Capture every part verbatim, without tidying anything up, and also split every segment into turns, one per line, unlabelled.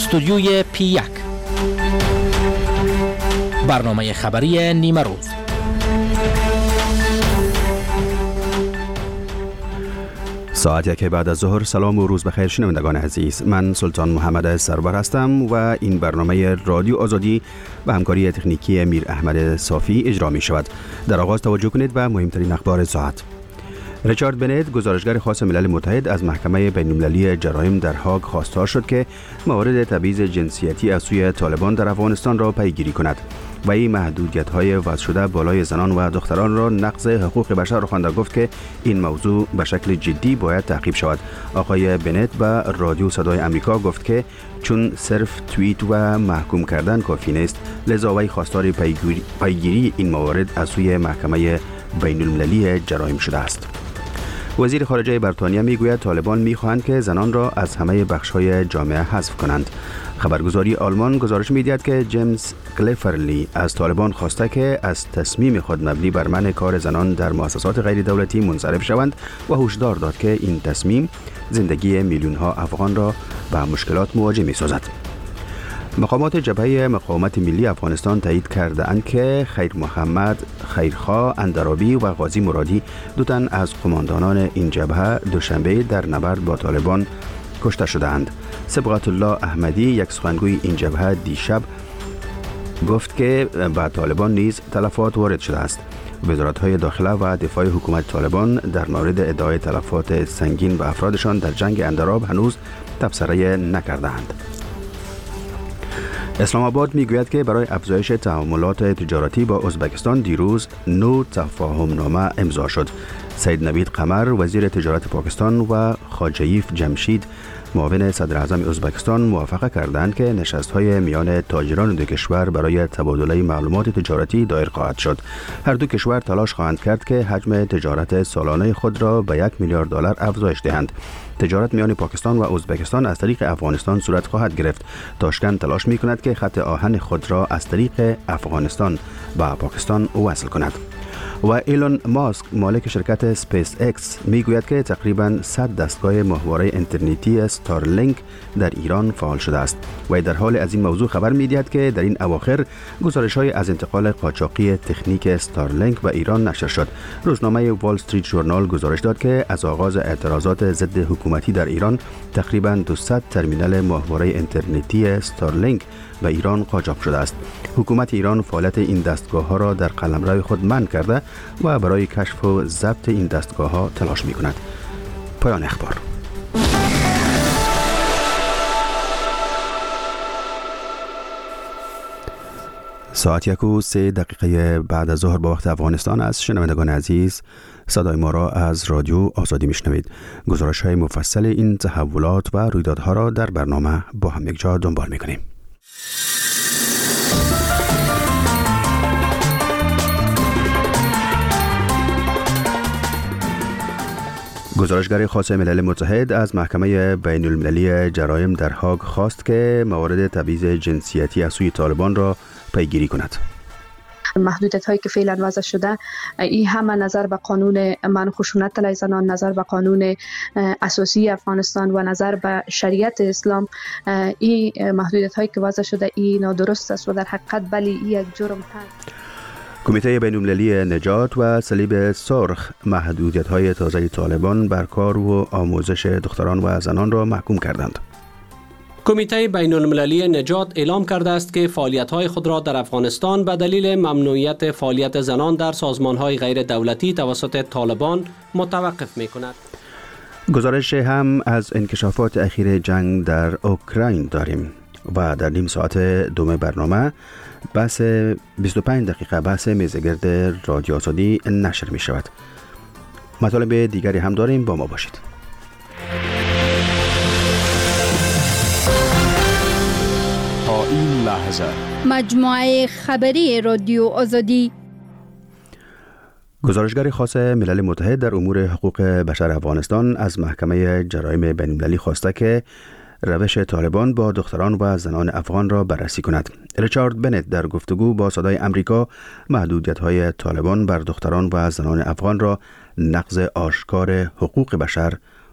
استودیوی پی یک، برنامه خبری نیمه روز.
ساعت یک بعد از ظهر. سلام و روز بخیر شنوندگان عزیز، من سلطان محمد سرور هستم و این برنامه رادیو آزادی و همکاری تکنیکی امیر احمد صافی اجرا می شود. در آغاز توجه کنید به مهمترین اخبار ساعت. ریچارد بنت، گزارشگر خاص ملل متحد، از محکمه بین‌المللی جرایم در هاگ خواستار شد که موارد تبعیض جنسیتی از سوی طالبان در افغانستان را پیگیری کند و این محدودیت‌های وضع شده بالای زنان و دختران را نقض حقوق بشر خوانده. گفت که این موضوع به شکل جدی باید تعقیب شود. آقای بنت به رادیو صدای آمریکا گفت که چون صرف توییت و محکوم کردن کافی نیست، لذا وی خواستار پیگیری, پیگیری این موارد از سوی محکمه بین‌المللی جرایم شده است. وزیر خارجه بریتانیا میگوید طالبان میخواهند که زنان را از همه بخش‌های جامعه حذف کنند. خبرگزاری آلمان گزارش می‌دهد که جیمز کلیفرلی از طالبان خواسته که از تصمیم خود مبنی بر منع کار زنان در مؤسسات غیر دولتی منصرف شوند و هشدار داد که این تصمیم زندگی میلیون‌ها افغان را به مشکلات مواجه می‌سازد. مقامات جبهه مقاومت ملی افغانستان تایید کرده‌اند که خیر محمد خیرخواه اندرابی و غازی مرادی دو تن از قماندانان این جبهه دوشنبه در نبرد با طالبان کشته شدند. صبغت الله احمدی، یک سخنگوی این جبهه، دیشب گفت که به طالبان نیز تلفات وارد شده است. وزارت‌های داخله و دفاع حکومت طالبان در مورد ادعای تلفات سنگین به افرادشان در جنگ اندراب هنوز تبصره نکردند. اسلام آباد میگوید که برای افزایش تعاملات تجارتی با ازبکستان دیروز نو تفاهم نامه امضا شد. سید نوید قمر، وزیر تجارت پاکستان، و خواجیف جمشید، معاون صدر اعظم ازبکستان، موافقه کردند که نشست‌های میان تاجران دو کشور برای تبادله معلومات تجارتی دایر خواهد شد. هر دو کشور تلاش خواهند کرد که حجم تجارت سالانه خود را به یک میلیارد دلار افزایش دهند. تجارت میان پاکستان و ازبکستان از طریق افغانستان صورت خواهد گرفت. تاشکند تلاش می کند که خط آهن خود را از طریق افغانستان به پاکستان وصل کند. و ایلون ماسک، مالک شرکت اسپیس اکس، میگوید که تقریباً صد دستگاه ماهواره اینترنتی استارلینک در ایران فعال شده است. و در حال از این موضوع خبر می‌دهد که در این اواخر گزارش‌های از انتقال قاچاقی تکنیک استارلینک به ایران نشر شد. روزنامه وال استریت ژورنال گزارش داد که از آغاز اعتراضات ضد حکومتی در ایران تقریباً دویست ترمینال ماهواره اینترنتی استارلینک به ایران قاچاق شده است. حکومت ایران فعالیت این دستگاه‌ها را در قلمرو خود منع کرده و برای کشف و ضبط این دستگاه‌ها تلاش می‌کند. پایان اخبار. ساعت یک و سه دقیقه بعد از ظهر با وقت افغانستان است. شنوندگان عزیز، صدای ما را از رادیو آزادی میشنوید. گزارش‌های مفصل این تحولات و رویدادها را در برنامه با هم یکجا دنبال می‌کنیم. گزارشگر خاص ملل متحد از محکمه بین‌المللی جرایم در هاگ خواست که موارد تبعیض جنسیتی از سوی طالبان را پیگیری کند.
محدودیت هایی که فعلا وضع شده، این همه نظر به قانون منع خشونت علیه زنان، نظر به قانون اساسی افغانستان و نظر به شریعت اسلام، این محدودیت هایی که وضع شده این نادرست است و در حقیقت بلی این یک جرم هست.
کمیته بین‌المللی نجات و صلیب سرخ محدودیت‌های تازه طالبان بر کار و آموزش دختران و زنان را محکوم کردند.
کمیته بین‌المللی نجات اعلام کرده است که فعالیت‌های خود را در افغانستان به دلیل ممنوعیت فعالیت زنان در سازمان‌های غیر دولتی توسط طالبان متوقف می‌کند.
گزارش هم از انکشافات اخیر جنگ در اوکراین داریم و در نیم ساعت دوم برنامه بحث بیست و پنج دقیقه بحث میزگرد رادیو آزادی نشر می شود. مطالب دیگری هم داریم، با ما باشید.
تا این لحظه
مجموعه خبری رادیو آزادی.
گزارشگر خاص ملل متحد در امور حقوق بشر افغانستان از محکمه جرایم بین‌المللی خواسته که روش طالبان با دختران و زنان افغان را بررسی کند. ریچارد بنت در گفتگو با صدای آمریکا محدودیت‌های طالبان بر دختران و زنان افغان را نقض آشکار حقوق بشر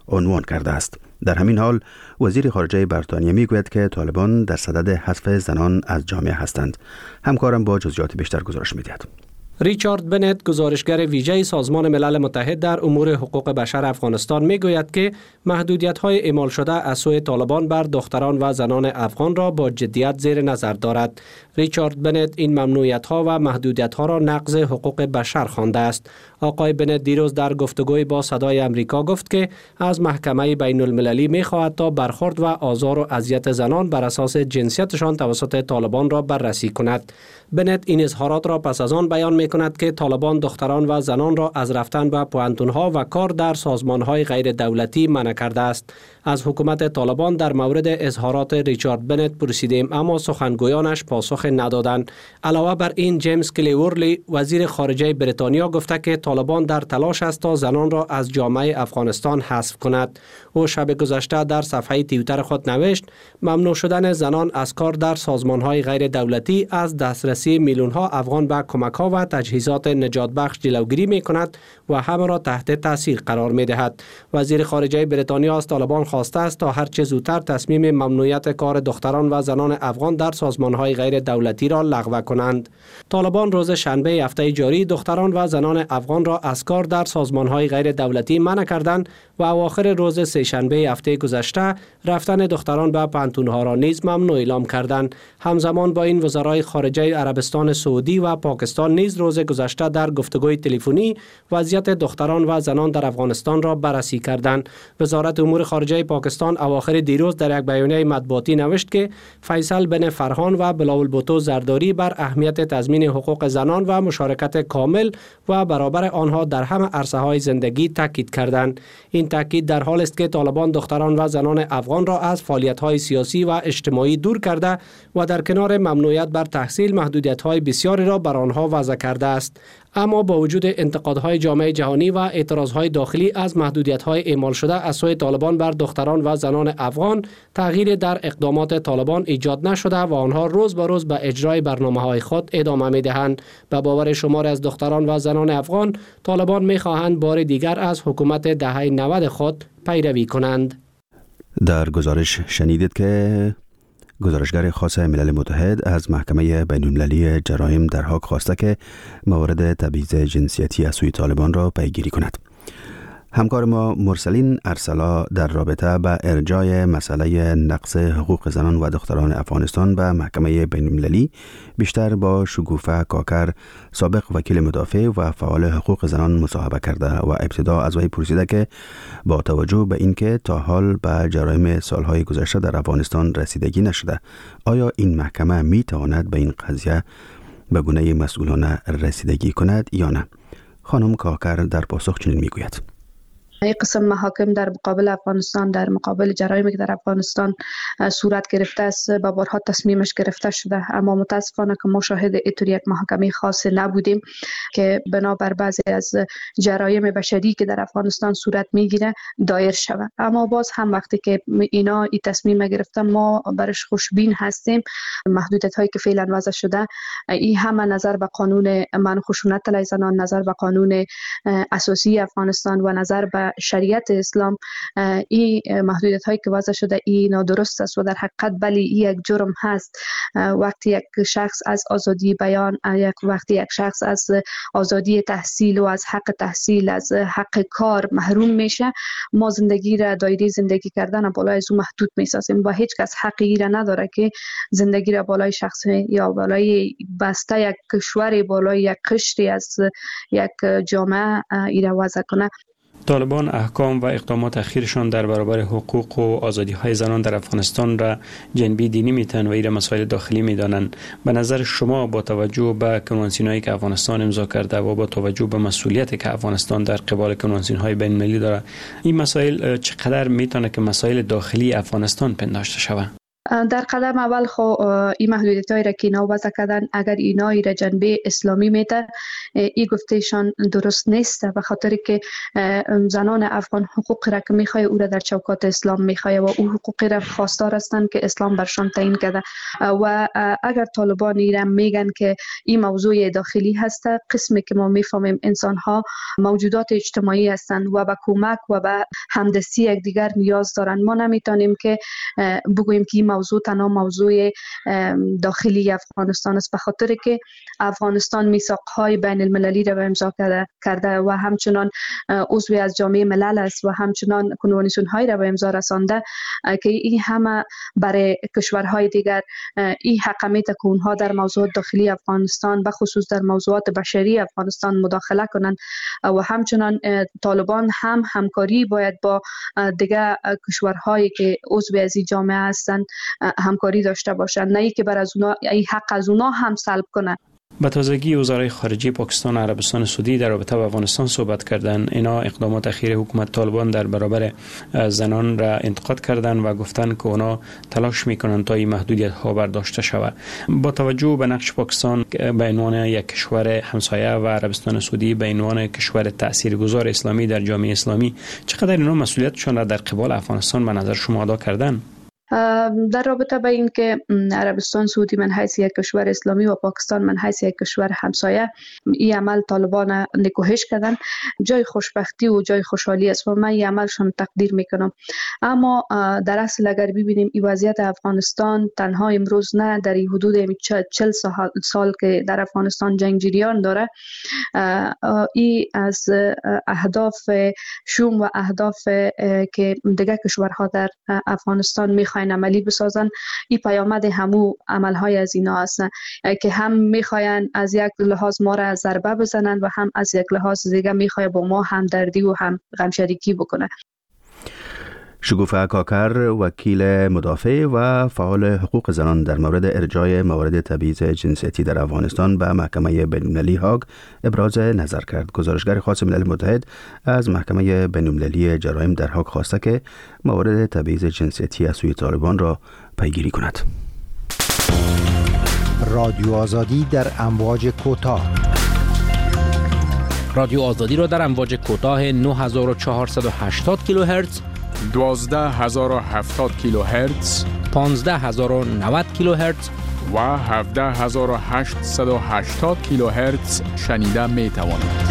عنوان کرده است. در همین حال وزیر خارجه بریتانیا میگوید که طالبان در صدد حذف زنان از جامعه هستند. همکارم با جزئیات بیشتر گزارش می‌دهد.
ریچارد بنت، گزارشگر ویژه سازمان ملل متحد در امور حقوق بشر افغانستان، میگوید که محدودیت‌های اعمال شده از سوی طالبان بر دختران و زنان افغان را با جدیت زیر نظر دارد. ریچارد بنت این ممنوعیت‌ها و محدودیت‌ها را نقض حقوق بشر خوانده است. آقای بنت دیروز در گفتگوی با صدای امریکا گفت که از محکمه بین المللی می‌خواهد تا برخورد و آزار و اذیت زنان بر اساس جنسیتشان توسط طالبان را بررسی کند. بنت این اظهارات را پس از آن بیان می‌کند که طالبان دختران و زنان را از رفتن به پوهنتون‌ها و کار در سازمان‌های غیر دولتی منع کرده است. از حکومت طالبان در مورد اظهارات ریچارد بنت پرسیدیم، اما سخنگویانش پاسخ ندادند. علاوه بر این، جیمز کلیورلی، وزیر خارجه بریتانیا، گفته که طالبان در تلاش است تا زنان را از جامعه افغانستان حذف کند. او شب گذشته در صفحه توییتر خود نوشت: ممنوع شدن زنان از کار در سازمان‌های غیر دولتی از دسترسی میلیون‌ها افغان به کمک‌ها و تجهیزات نجات بخش جلوگیری می‌کند و همه را تحت تاثیر قرار می‌دهد. وزیر خارجه بریتانیا از طالبان خواسته است تا هر چه زودتر تصمیم ممنوعیت کار دختران و زنان افغان در سازمان‌های غیر دولتی را لغو کنند. طالبان روز شنبه هفته جاری دختران و زنان افغان را از کار در سازمان‌های غیر دولتی منع کردند و اواخر روز سه شنبه هفته گذشته رفتن دختران به پوهنتون‌ها را نیز ممنوع اعلام کردند. همزمان با این وزرای خارجه عربستان سعودی و پاکستان نیز روز گذشته در گفتگوی تلفنی وضعیت دختران و زنان در افغانستان را بررسی کردند. وزارت امور خارجه پاکستان اواخر دیروز در یک بیانیه مطبوعاتی نوشت که فیصل بن فرهان و بلاول بوتو زرداری بر اهمیت تضمین حقوق زنان و مشارکت کامل و برابر آنها در همه عرصه‌های زندگی تاکید کردند. این تاکید در حال است که طالبان دختران و زنان افغان را از فعالیت‌های سیاسی و اجتماعی دور کرده و در کنار ممنوعیت بر تحصیل محدودیت‌های بسیاری را بر آنها وضع کرده است. اما با وجود انتقادهای جامعه جهانی و اعتراضهای داخلی از محدودیت‌های اعمال شده از سوی طالبان بر دختران و زنان افغان، تغییر در اقدامات طالبان ایجاد نشده و آنها روز به روز به اجرای برنامه‌های خود ادامه می‌دهند. به باور شمار از دختران و زنان افغان، طالبان می‌خواهند بار دیگر از حکومت دهه نود خود پیروی کنند.
در گزارش شنیدید که گزارشگر خاص ملل متحد از محکمه بین المللی جرایم در هاگ خواسته که موارد تبعیض جنسیتی از سوی طالبان را پیگیری کند. همکار ما مرسلین ارسلا در رابطه با ارجاع مسئله نقض حقوق زنان و دختران افغانستان به محکمه بین المللی بیشتر با شگوفه کاکر، سابق وکیل مدافع و فعال حقوق زنان مصاحبه کرده و ابتدا از وی پرسیده که با توجه به اینکه تا حال به جرایم سالهای گذشته در افغانستان رسیدگی نشده، آیا این محکمه می تواند به این قضیه به گونه مسئولانه رسیدگی کند یا نه؟ خانم کاکر در پاسخ چنین می گوید:
یک قسم محاکم در مقابل افغانستان، در مقابل جرایمی که در افغانستان صورت گرفته است، با بارها تصمیمش گرفته شده، اما متاسفانه که ما شاهد اینطور یک محاکمه خاص نبودیم که بنابر بعضی از جرایم بشری که در افغانستان صورت میگیره دایر شود. اما باز هم وقتی که اینا این تصمیم گرفتن، ما برش خوشبین هستیم. محدودیت هایی که فعلا وضع شده، این همه نظر به قانون منع خشونت علیه زنان، نظر به قانون اساسی افغانستان و نظر به شریعت اسلام، این محدودیت هایی که وضع شده این نادرست است و در حقیقت بلی این یک جرم هست. وقتی یک شخص از آزادی بیان، یک وقتی یک شخص از آزادی تحصیل و از حق تحصیل، از حق کار محروم میشه، ما زندگی را، دایره زندگی کردن بالای از او محدود میسازیم و هیچ کس حقی را نداره که زندگی را بالای شخص یا بالای بسته یک کشور، بالای یک قشری از یک جامعه ایرا وضع کنه.
طالبان احکام و اقدامات اخیرشان در برابر حقوق و آزادی های زنان در افغانستان را جنبی دینی میتن و این مسائل داخلی میدانند. به نظر شما با توجه به کنوانسیونایی که افغانستان امضا کرده و با توجه به مسئولیتی که افغانستان در قبال کنوانسیون های بین المللی داره، این مسائل چقدر میتونه که مسائل داخلی افغانستان پنداشته شود؟
در قدم اول خو این محدودیت هایی را که اینا وضع کردن اگر اینا ای را جنبه اسلامی میده این گفتهشان درست نیست، به خاطر که زنان افغان حقوق را که میخواه او را در چوکات اسلام میخواه و او حقوقی را خواستار هستند که اسلام برشان تعیین کرده و اگر طالبان ای را میگن که این موضوع داخلی هست، قسمی که ما میفهمیم انسان ها موجودات اجتماعی هستند و به کمک و به همدستی یکدیگر نیاز دارند. ما نمیتونیم که بگوییم که این موضوع تنها موضوع داخلی افغانستان است، به خاطر که افغانستان میثاق‌های بین المللی را امضا کرده و همچنان عضو از جامعه ملل است و همچنان کنوانسیون‌های را به امضا رسانده که این همه برای کشورهای دیگر این حق میده که اونها در موضوعات داخلی افغانستان به خصوص در موضوعات بشری افغانستان مداخله کنند و همچنان طالبان هم همکاری باید با دیگر کشورهایی که عضو از این جامعه هستند همکاری داشته باشند، نه ای که بر از اونا این حق از اونا هم سلب کنند.
به تازگی وزرای خارجه پاکستان و عربستان سعودی در رابطه با افغانستان صحبت کردند. اینا اقدامات اخیر حکومت طالبان در برابر زنان را انتقاد کردند و گفتند که اونا تلاش میکنند تا این محدودیت ها برداشته شود. با توجه به نقش پاکستان به عنوان یک کشور همسایه و عربستان سعودی به عنوان کشور تاثیرگذار اسلامی در جامعه اسلامی، چقدر اینا مسئولیتشان را در قبال افغانستان به نظر شما ادا کردند؟
در رابطه با این که عربستان سعودی من حیث یک کشور اسلامی و پاکستان من حیث یک کشور همسایه این عمل طالبان نکوهش کردن، جای خوشبختی و جای خوشحالی است و من این عملشان تقدیر میکنم. اما در اصل اگر ببینیم این وضعیت افغانستان تنها امروز نه، در این حدود چهل سال که در افغانستان جنگ جریان داره، این از اهداف شوم و اهداف که دیگر کشورها در افغانستان میخواین عملی بسازن، این پیامد همو عملهای از اینا هستن که هم میخواین از یک لحاظ ما را ضربه بزنن و هم از یک لحاظ دیگه میخوای با ما همدردی و هم غمشریکی بکنه.
شگوفه کاکر، وکیل مدافع و فعال حقوق زنان، در مورد ارجاع موارد تبعیض جنسیتی در افغانستان به محکمه بین‌المللی هاگ ابراز نظر کرد. گزارشگر خاص ملل متحد از محکمه بین‌المللی جرایم در هاگ خواسته که موارد تبعیض جنسیتی از سوی طالبان را پیگیری کند.
رادیو آزادی در امواج کوتاه.
رادیو آزادی را در امواج کوتاه نه هزار و چهارصد و هشتاد کیلوهرتز،
دوازده هزار و هفتاد کیلوهرتز،
پانزده هزار و نود کیلوهرتز
و هفده هزار و هشتصد و هشتاد کیلوهرتز شنیده می توانید.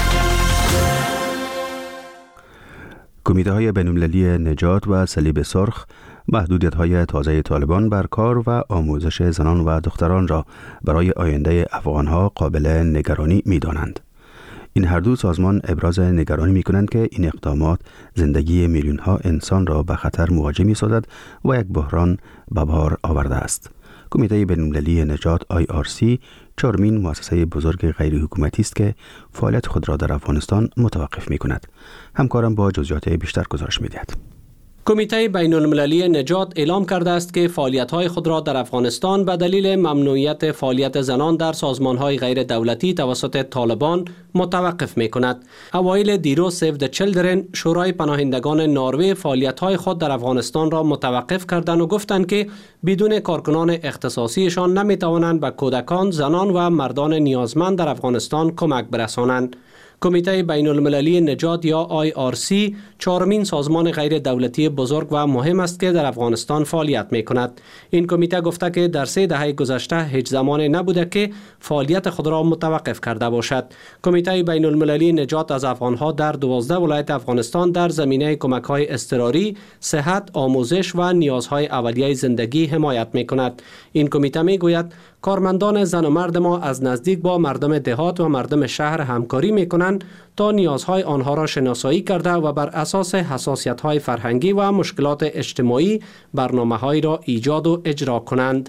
کمیته های بین‌المللی نجات و صلیب سرخ محدودیت های تازه طالبان بر کار و آموزش زنان و دختران را برای آینده افغانها قابل نگرانی می دانند. این هر دو سازمان ابراز نگرانی می کنند که این اقدامات زندگی میلیون ها انسان را به خطر مواجه می سازد و یک بحران به بار آورده است. کمیته بین‌المللی نجات آی آر سی چهارمین مؤسسه بزرگ غیر حکومتی است که فعالیت خود را در افغانستان متوقف می کند. همکارم با جزئیات بیشتر گزارش می دهد.
کمیته بین المللی نجات اعلام کرده است که فعالیت‌های خود را در افغانستان به دلیل ممنوعیت فعالیت زنان در سازمان‌های غیر دولتی توسط طالبان متوقف می‌کند. اوایل دیروز سیو د چیلدرن، شورای پناهندگان نروژ، فعالیت‌های خود در افغانستان را متوقف کردند و گفتند که بدون کارکنان اختصاصیشان نمی‌توانند به کودکان، زنان و مردان نیازمند در افغانستان کمک برسانند. کمیته بین المللی نجات یا آی آر سی چهارمین سازمان غیر دولتی بزرگ و مهم است که در افغانستان فعالیت می کند. این کمیته گفته که در سه دهه گذشته هیچ زمانی نبوده که فعالیت خود را متوقف کرده باشد. کمیته بین المللی نجات از افغانها در دوازده ولایت افغانستان در زمینه کمک‌های اضطراری، صحت، آموزش و نیازهای اولیه زندگی حمایت می کند. این کمیته می گوید کارمندان زن و مرد ما از نزدیک با مردم دهات و مردم شهر همکاری می کنند تا نیازهای آنها را شناسایی کرده و بر اساس حساسیت‌های فرهنگی و مشکلات اجتماعی برنامه‌هایی را ایجاد و اجرا کنند.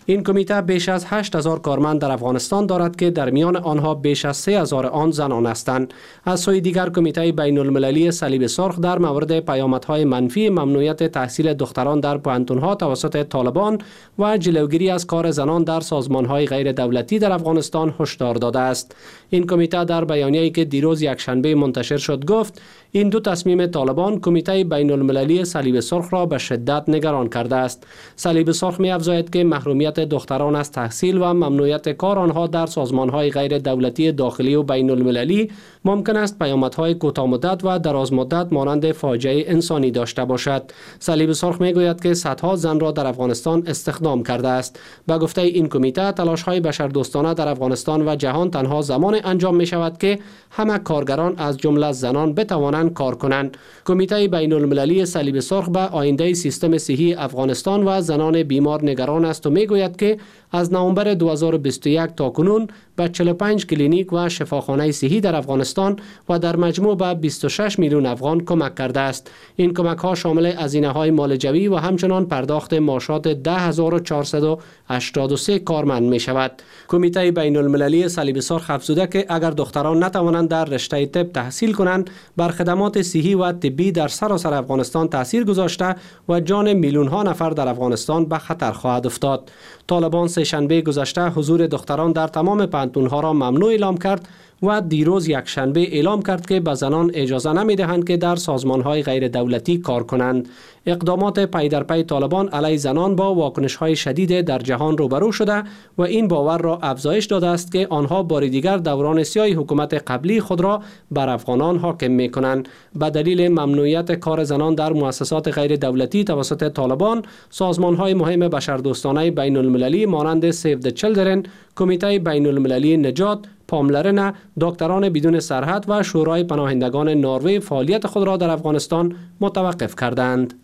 این کمیته بیش از هشت هزار کارمند در افغانستان دارد که در میان آنها بیش از سه هزار آن زنان هستند. از سوی دیگر کمیته بین المللی صلیب سرخ در مورد پیامدهای منفی ممنوعیت تحصیل دختران در پوهنتون‌ها توسط طالبان و جلوگیری از کار زنان در سازمان‌های غیر دولتی در افغانستان هشدار داده است. این کمیته در بیانیه‌ای که دیروز یکشنبه منتشر شد گفت این دو تصمیم طالبان کمیته بین المللی صلیب سرخ را به شدت نگران کرده است. صلیب سرخ می‌افزاید که محرومیت دختران از تحصیل و ممنوعیت کار آنها در سازمان‌های غیر دولتی داخلی و بین المللی ممکن است پیامدهای کوتاه مدت و دراز مدت مانند فاجعه انسانی داشته باشد. صلیب سرخ میگوید که صدها زن را در افغانستان استخدام کرده است. به گفته این کمیته تلاش‌های بشردوستانه در افغانستان و جهان تنها زمان انجام می شود که همه کارگران از جمله زنان بتوانند کار کنند. کمیته بین المللی صلیب سرخ به آینده سیستم صحی افغانستان و زنان بیمار نگران است و میگوید که از نوامبر دو هزار و بیست و یک تا کنون به چهل و پنج کلینیک و شفاخانه صحی در افغانستان و در مجموع به بیست و شش میلیون افغان کمک کرده است. این کمک ها شامل هزینه‌های معالجوی و همچنان پرداخت معاشات ده هزار و چهارصد و هشتاد و سه کارمند می شود. کمیته بین المللی صلیب سرخ افزوده که اگر دختران نتوانند در رشته طب تحصیل کنند بر خدمات صحی و طبی در سراسر افغانستان تاثیر گذاشته و جان میلیون ها نفر در افغانستان به خطر خواهد افتاد. طالبان سه شنبه گذشته حضور دختران در تمام پوهنتون‌ها را ممنوع اعلام کرد و دیروز یک شنبه اعلام کرد که به زنان اجازه نمی‌دهند که در سازمان‌های غیر دولتی کار کنند. اقدامات پی در پی طالبان علیه زنان با واکنش‌های شدید در جهان روبرو شده و این باور را افزایش داده است که آنها بار دیگر دوران سیاه حکومت قبلی خود را بر افغانان حاکم می‌کنند. به دلیل ممنوعیت کار زنان در مؤسسات غیر دولتی توسط طالبان، سازمان‌های مهم بشردوستانه بین المللی مانند سیو د چیلدرن، کمیته بین المللی نجات، پاملرنه، دکتران بدون سرحد و شورای پناهندگان نروژ فعالیت خود را در افغانستان متوقف کردند.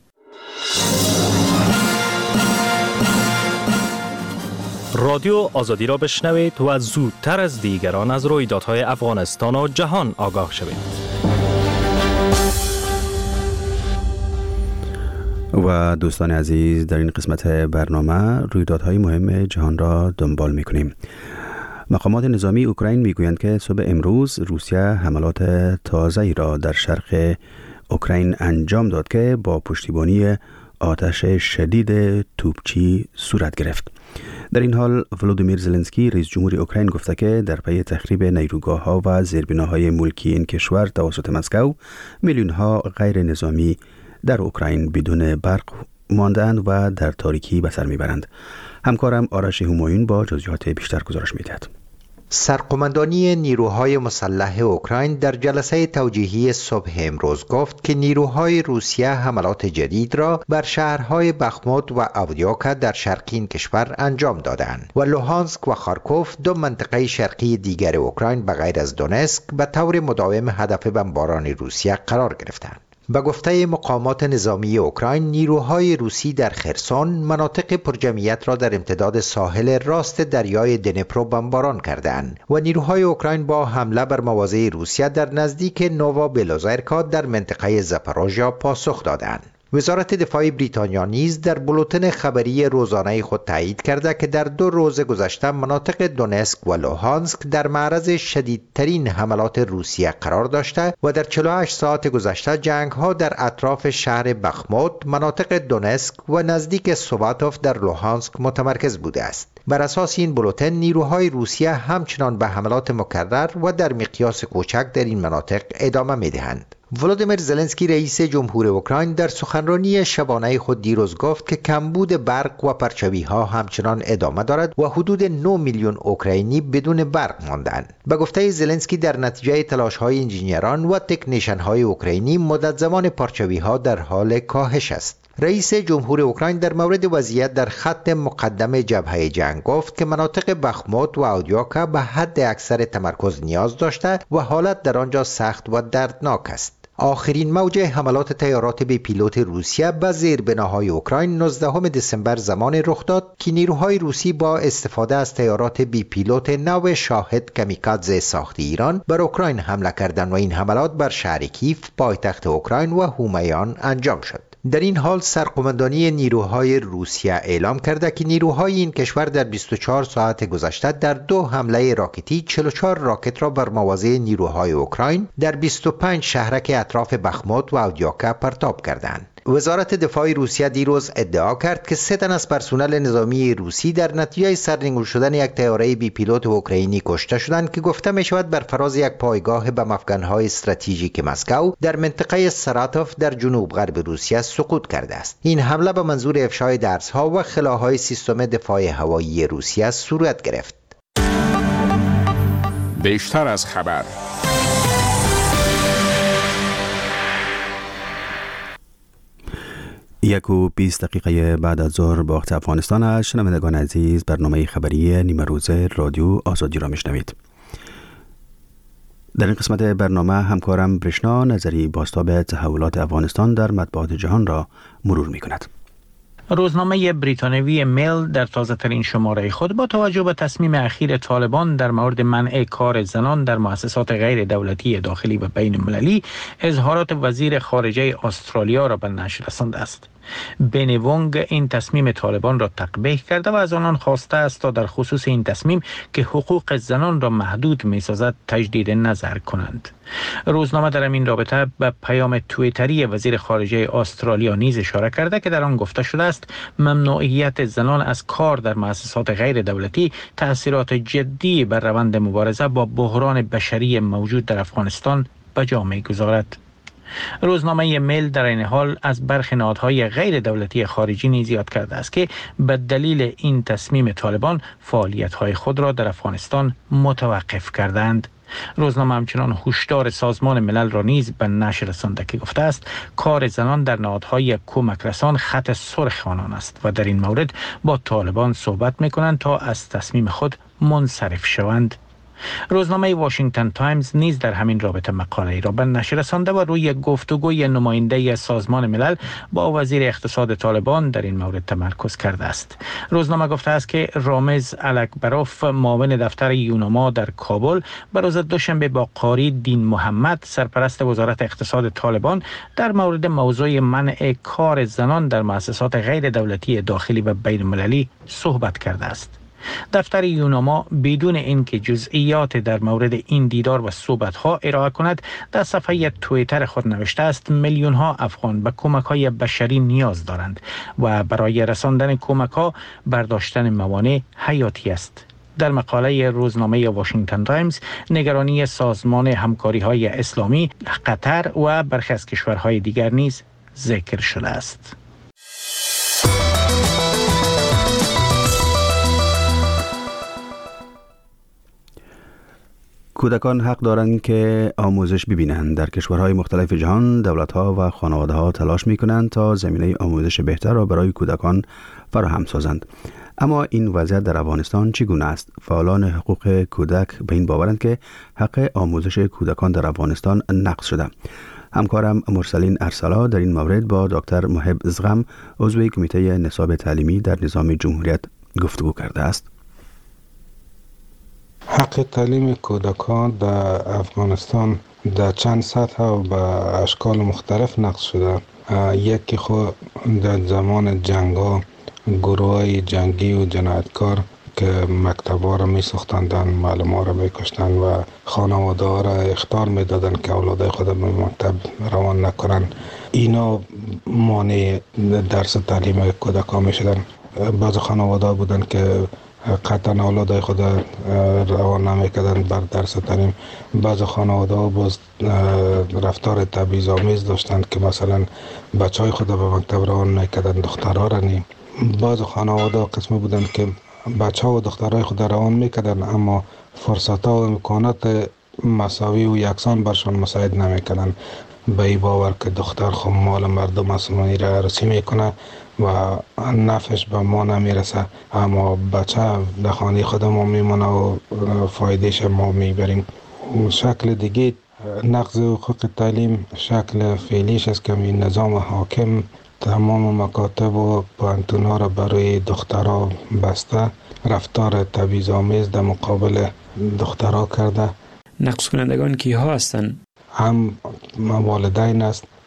رادیو آزادی را بشنوید و زودتر از دیگران از رویدادهای افغانستان و جهان آگاه شوید.
و دوستان عزیز، در این قسمت برنامه رویدادهای مهم جهان را دنبال می‌کنیم. مقامات نظامی اوکراین میگویند که صبح امروز روسیه حملات تازه‌ای را در شرق اوکراین انجام داد که با پشتیبانی آتش شدید توپچی صورت گرفت. در این حال ولودیمیر زلنسکی رئیس جمهور اوکراین گفته که در پی تخریب نیروگاه‌ها و زیربناهای ملکی این کشور توسط مسکو، میلیون‌ها غیر نظامی در اوکراین بدون برق ماندند و در تاریکی به سر میبرند. همکارم آرش همایون با جزئیات بیشتر گزارش میدهد.
سرقماندانی نیروهای مسلح اوکراین در جلسه توجیهی صبح امروز گفت که نیروهای روسیه حملات جدید را بر شهرهای بخموت و اودیوکا در شرقی این کشور انجام دادند و لوهانسک و خارکوف، دو منطقه شرقی دیگر اوکراین به غیر از دونسک، به طور مداوم هدف بمباران روسیه قرار گرفتند. به گفته مقامات نظامی اوکراین، نیروهای روسی در خرسون مناطق پرجمعیت را در امتداد ساحل راست دریای دنپرو بمباران کردند و نیروهای اوکراین با حمله بر مواضع روسیه در نزدیک نووا بلوزایرکا در منطقه زاپاروژیا پاسخ دادند. وزارت دفاع بریتانیا نیز در بولتن خبری روزانه خود تایید کرده که در دو روز گذشته مناطق دونسک و لوهانسک در معرض شدیدترین حملات روسیه قرار داشته و در چهل و هشت ساعت گذشته جنگ‌ها در اطراف شهر بخموت، مناطق دونسک و نزدیک سوباتوف در لوهانسک متمرکز بوده است. بر اساس این بولتن، نیروهای روسیه همچنان به حملات مکرر و در مقیاس کوچک در این مناطق ادامه می‌دهند. ولودیمیر زلنسکی رئیس جمهور اوکراین در سخنرانی شبانه خود دیروز گفت که کمبود برق و پرچاوی‌ها همچنان ادامه دارد و حدود نه میلیون اوکراینی بدون برق ماندند. به گفته زلنسکی در نتیجه تلاش‌های انجینیران و تکنیشن‌های اوکراینی، مدت زمان پرچاوی‌ها در حال کاهش است. رئیس جمهور اوکراین در مورد وضعیت در خط مقدم جبهه جنگ گفت که مناطق بخموت و اودیوکا به حد اکثر تمرکز نیاز داشته و حالت در آنجا سخت و دردناک است. آخرین موج حملات طیارات بی پیلوت روسیه به زیربناهای اوکراین نوزدهم دسامبر زمان رخ داد که نیروهای روسی با استفاده از طیارات بی پیلوت نو شاهد کامیکادزه ساخت ایران بر اوکراین حمله کردند و این حملات بر شهر کیف، پایتخت اوکراین و هومیان انجام شد. در این حال سرقماندانی نیروهای روسیه اعلام کرده که نیروهای این کشور در بیست و چهار ساعت گذشته در دو حمله راکتی چهل و چهار راکت را بر مواضع نیروهای اوکراین در بیست و پنج شهرک اطراف بخموت و اودیوکا پرتاب کردند. وزارت دفاع روسیه دیروز ادعا کرد که سه تن از پرسنل نظامی روسی در نتیجه سرنگون شدن یک طیاره بی پیلوت اوکراینی کشته شدند که گفته می شود بر فراز یک پایگاه بم افغان‌های استراتژیک مسکو در منطقه سراتوف در جنوب غرب روسیه سقوط کرده است. این حمله به منظور افشای درس‌ها و خلاهای سیستم دفاع هوایی روسیه صورت گرفت.
بیشتر از خبر.
یک و بیست دقیقه بعد از ظهر با وقت افغانستان است. شنوندگان عزیز، برنامه خبری نیمه روز رادیو آزادی را میشنوید. در این قسمت برنامه همکارم برشنا نظری بازتاب تحولات افغانستان در مطبوعات جهان را مرور می کند.
روزنامه بریتانیایی میل در تازه ترین شماره خود با توجه به تصمیم اخیر طالبان در مورد منع کار زنان در مؤسسات غیر دولتی داخلی و بین المللی اظهارات وزیر خارجه استرالیا را به نشر رسانده است. بنی وونگ این تصمیم طالبان را تقبیح کرده و از آنان خواسته است تا در خصوص این تصمیم که حقوق زنان را محدود می‌سازد تجدید نظر کنند. روزنامه در این رابطه به پیام توییتری وزیر خارجه استرالیا نیز اشاره کرده که در آن گفته شده است ممنوعیت زنان از کار در مؤسسات غیر دولتی تأثیرات جدی بر روند مبارزه با بحران بشری موجود در افغانستان به جا می‌گذارد. روزنامه میل در این حال از برخی نهادهای غیر دولتی خارجی نیز یاد کرده است که به دلیل این تصمیم طالبان فعالیت‌های خود را در افغانستان متوقف کردند. روزنامه همچنان هشدار سازمان ملل را نیز به نشر رسانده که گفته است کار زنان در نهادهای کمک رسان خط سرخ آنان است و در این مورد با طالبان صحبت می‌کنند تا از تصمیم خود منصرف شوند. روزنامه واشنگتن تایمز نیز در همین رابطه مقاله را به نشر رسانده و روی گفتگوی نماینده سازمان ملل با وزیر اقتصاد طالبان در این مورد تمرکز کرده است. روزنامه گفته است که رامز الکبروف معاون دفتر یوناما در کابل به روز دوشنبه با قاری دین محمد سرپرست وزارت اقتصاد طالبان در مورد موضوع منع کار زنان در مؤسسات غیر دولتی داخلی و بین المللی صحبت کرده است. دفتر یوناما بدون اینکه جزئیات در مورد این دیدار و صحبت‌ها ارائه کند در صفحه توییتر خود نوشته است میلیون ها افغان به کمک‌های بشری نیاز دارند و برای رساندن کمک‌ها برداشتن موانع حیاتی است. در مقاله روزنامه واشنگتن تایمز نگرانی سازمان همکاری‌های اسلامی، قطر و برخی از کشورهای دیگر نیز ذکر شده است.
کودکان حق دارند که آموزش ببینند. در کشورهای مختلف جهان دولت‌ها و خانواده‌ها تلاش می‌کنند تا زمینه آموزش بهتر را برای کودکان فراهم سازند. اما این وضعیت در افغانستان چگونه است؟ فعالان حقوق کودک به این باورند که حق آموزش کودکان در افغانستان نقض شده. همکارم مرسلین ارسلا در این مورد با دکتر محب زغم عضو کمیته نصاب تعلیمی در نظام جمهوریت گفتگو کرده است.
حق تعلیم کودکان در افغانستان در چند سطح و به اشکال مختلف نقض شده. یکی خود در زمان جنگ ها گروه جنگی و جنایتکار که مکتب ها را می ساختندن، معلم ها را می کشتن و خانواده ها را اخطار می دادن که اولاد خود به مکتب روان نکنن. اینا مانع درس تعلیم کودکان می شدن. بعض خانواده ها بودن که قطعا اولاد خود روان نمیکردن بر درس تعلیم. بعض خانواده ها باز رفتار تبعیض‌آمیز داشتند که مثلا بچه های خود به مکتب روان نمیکردن، دخترها را نیم. بعض خانواده ها قسمی بودند که بچه ها و دخترهای خود روان میکردن اما فرصت ها و امکانات مساوی و یکسان برشان مساعد نمیکردن. به این باور که دختر خب مال مردم است، را عروسی میکنه و نفعش به ما نمیرسه، اما بچه در خانه خود ما میمونه و فایدهش ما میبریم. شکل دیگه نقض حقوق تعلیم شکل فعلیش است که این نظام حاکم تمام مکاتب و پانتونا را برای دخترها بسته، رفتار تبعیض‌آمیز در مقابل دخترها کرده.
نقض کنندگان کیها هستند؟
هم والدین است،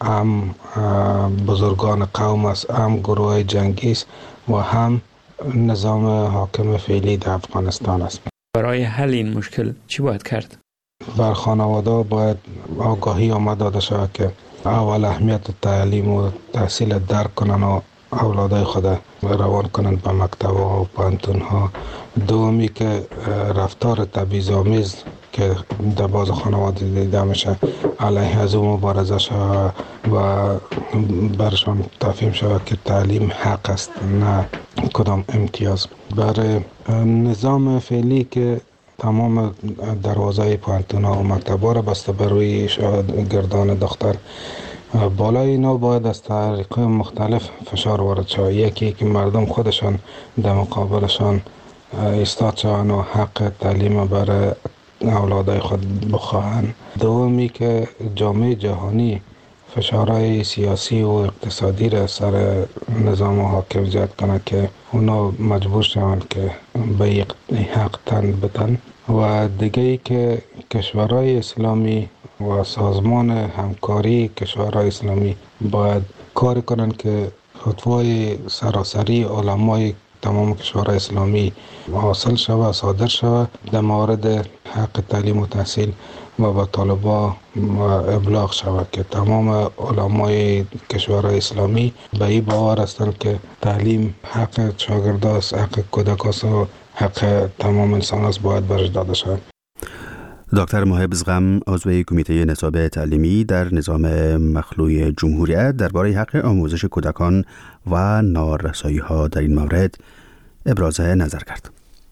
هم بزرگان قوم است، هم گروه جنگی است و هم نظام حاکم فعلی در افغانستان است.
برای حل این مشکل چی باید کرد؟
بر خانواده باید آگاهی آمد داده شود که اول اهمیت تعلیم و تحصیل درک کنند و اولادای خود روان کنند به مکتب و پانتون ها. دومی که رفتار تبعیض‌آمیز که در باز خانواده دیده میشه علیه از او مبارزه شود و برشان تفهیم شود که تعلیم حق است نه کدام امتیاز. برای نظام فعلی که تمام دروازه پانتون ها و مکتب ها را بسته بر روی گردان دختر، بالای اینا باید از طریق مختلف فشار وارد شود. یکی که مردم خودشان در مقابلشان ایستاد شوند و حق تعلیم برای اولادای خود بخواهند. دومی که جامعه جهانی فشارهای سیاسی و اقتصادی را سر نظام حاکم زیاد کنند که اونا مجبور شوند که به حق تن بدن. و دیگه ای که کشورهای اسلامی و سازمان همکاری کشورهای اسلامی باید کار کنند که فتوای سراسری علمای تمام کشورهای اسلامی حاصل شود، صادر شود در مورد حق تعلیم و تحصیل و به طالبا ابلاغ شود که تمام علمای کشورهای اسلامی به این باور هستند که تعلیم حق شاگردان است، حق کودک است و حق تمام انسان است، باید برش داده شود.
دکتر محب زغم، عضو کمیته نصاب تعلیمی در نظام مخلوع جمهوریت، درباره حق آموزش کودکان و نارسایی ها در این مورد ابراز نظر کرد.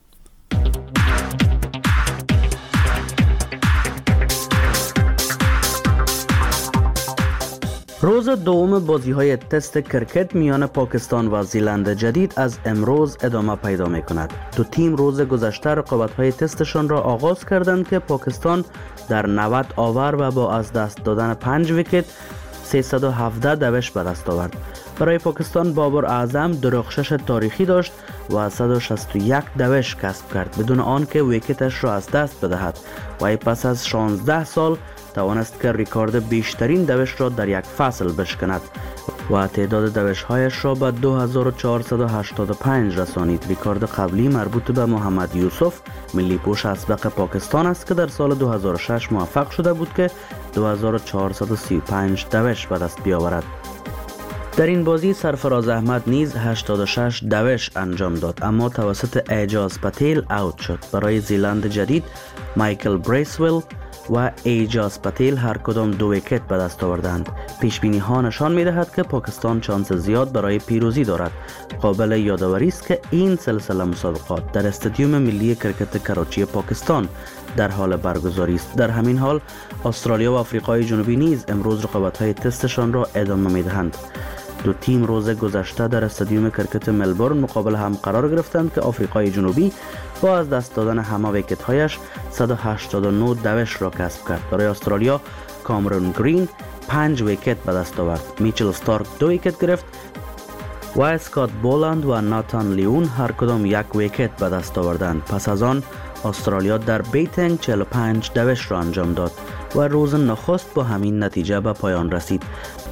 روز دوم بازی‌های تست کرکت میان پاکستان و زیلند جدید از امروز ادامه پیدا می‌کند. دو تیم روز گذشته رقابت‌های تستشان را آغاز کردند که پاکستان در نود آور و با از دست دادن پنج ویکت سیصد و هفده دوش به دست آورد. برای پاکستان بابر اعظم درخشش تاریخی داشت و صد و شصت و یک دوش کسب کرد بدون آنکه ویکتش را از دست بدهد و پس از شانزده سال توانست که ریکارد بیشترین دوش را در یک فصل بشکند و تعداد دوش‌هایش را به دو هزار و چهارصد و هشتاد و پنج رسانید. ریکارد قبلی مربوط به محمد یوسف ملی پوش اسبق پاکستان است که در سال دو هزار و شش موفق شده بود که دو هزار و چهارصد و سی و پنج دوش به دست بیاورد. در این بازی سرفراز احمد نیز هشتاد و شش دوش انجام داد اما توسط اعجاز پتیل اوت شد. برای زیلند جدید مایکل بریسویل و ایجاز پتیل هر کدام دو ویکت به دست آوردند. پیش بینی ها نشان می دهد که پاکستان شانس زیاد برای پیروزی دارد. قابل یادآوری است که این سلسله مسابقات در استادیوم ملی کرکت کراچی پاکستان در حال برگزاری است. در همین حال استرالیا و آفریقای جنوبی نیز امروز رقابت‌های تستشان را ادامه می دهند. دو تیم روز گذشته در استادیوم کرکت ملبورن مقابل هم قرار گرفتند که آفریقای جنوبی با از دست دادن همه ویکت‌هایش صد و هشتاد و نه دوش را کسب کرد. برای استرالیا کامرون گرین پنج ویکت به دست آورد. میچل استارک دو ویکت گرفت و اسکات بولند و ناتان لیون هر کدام یک ویکت به دست آوردند. پس از آن استرالیا در بیتنگ چهل و پنج دوش را انجام داد و روز نخست با همین نتیجه به پایان رسید.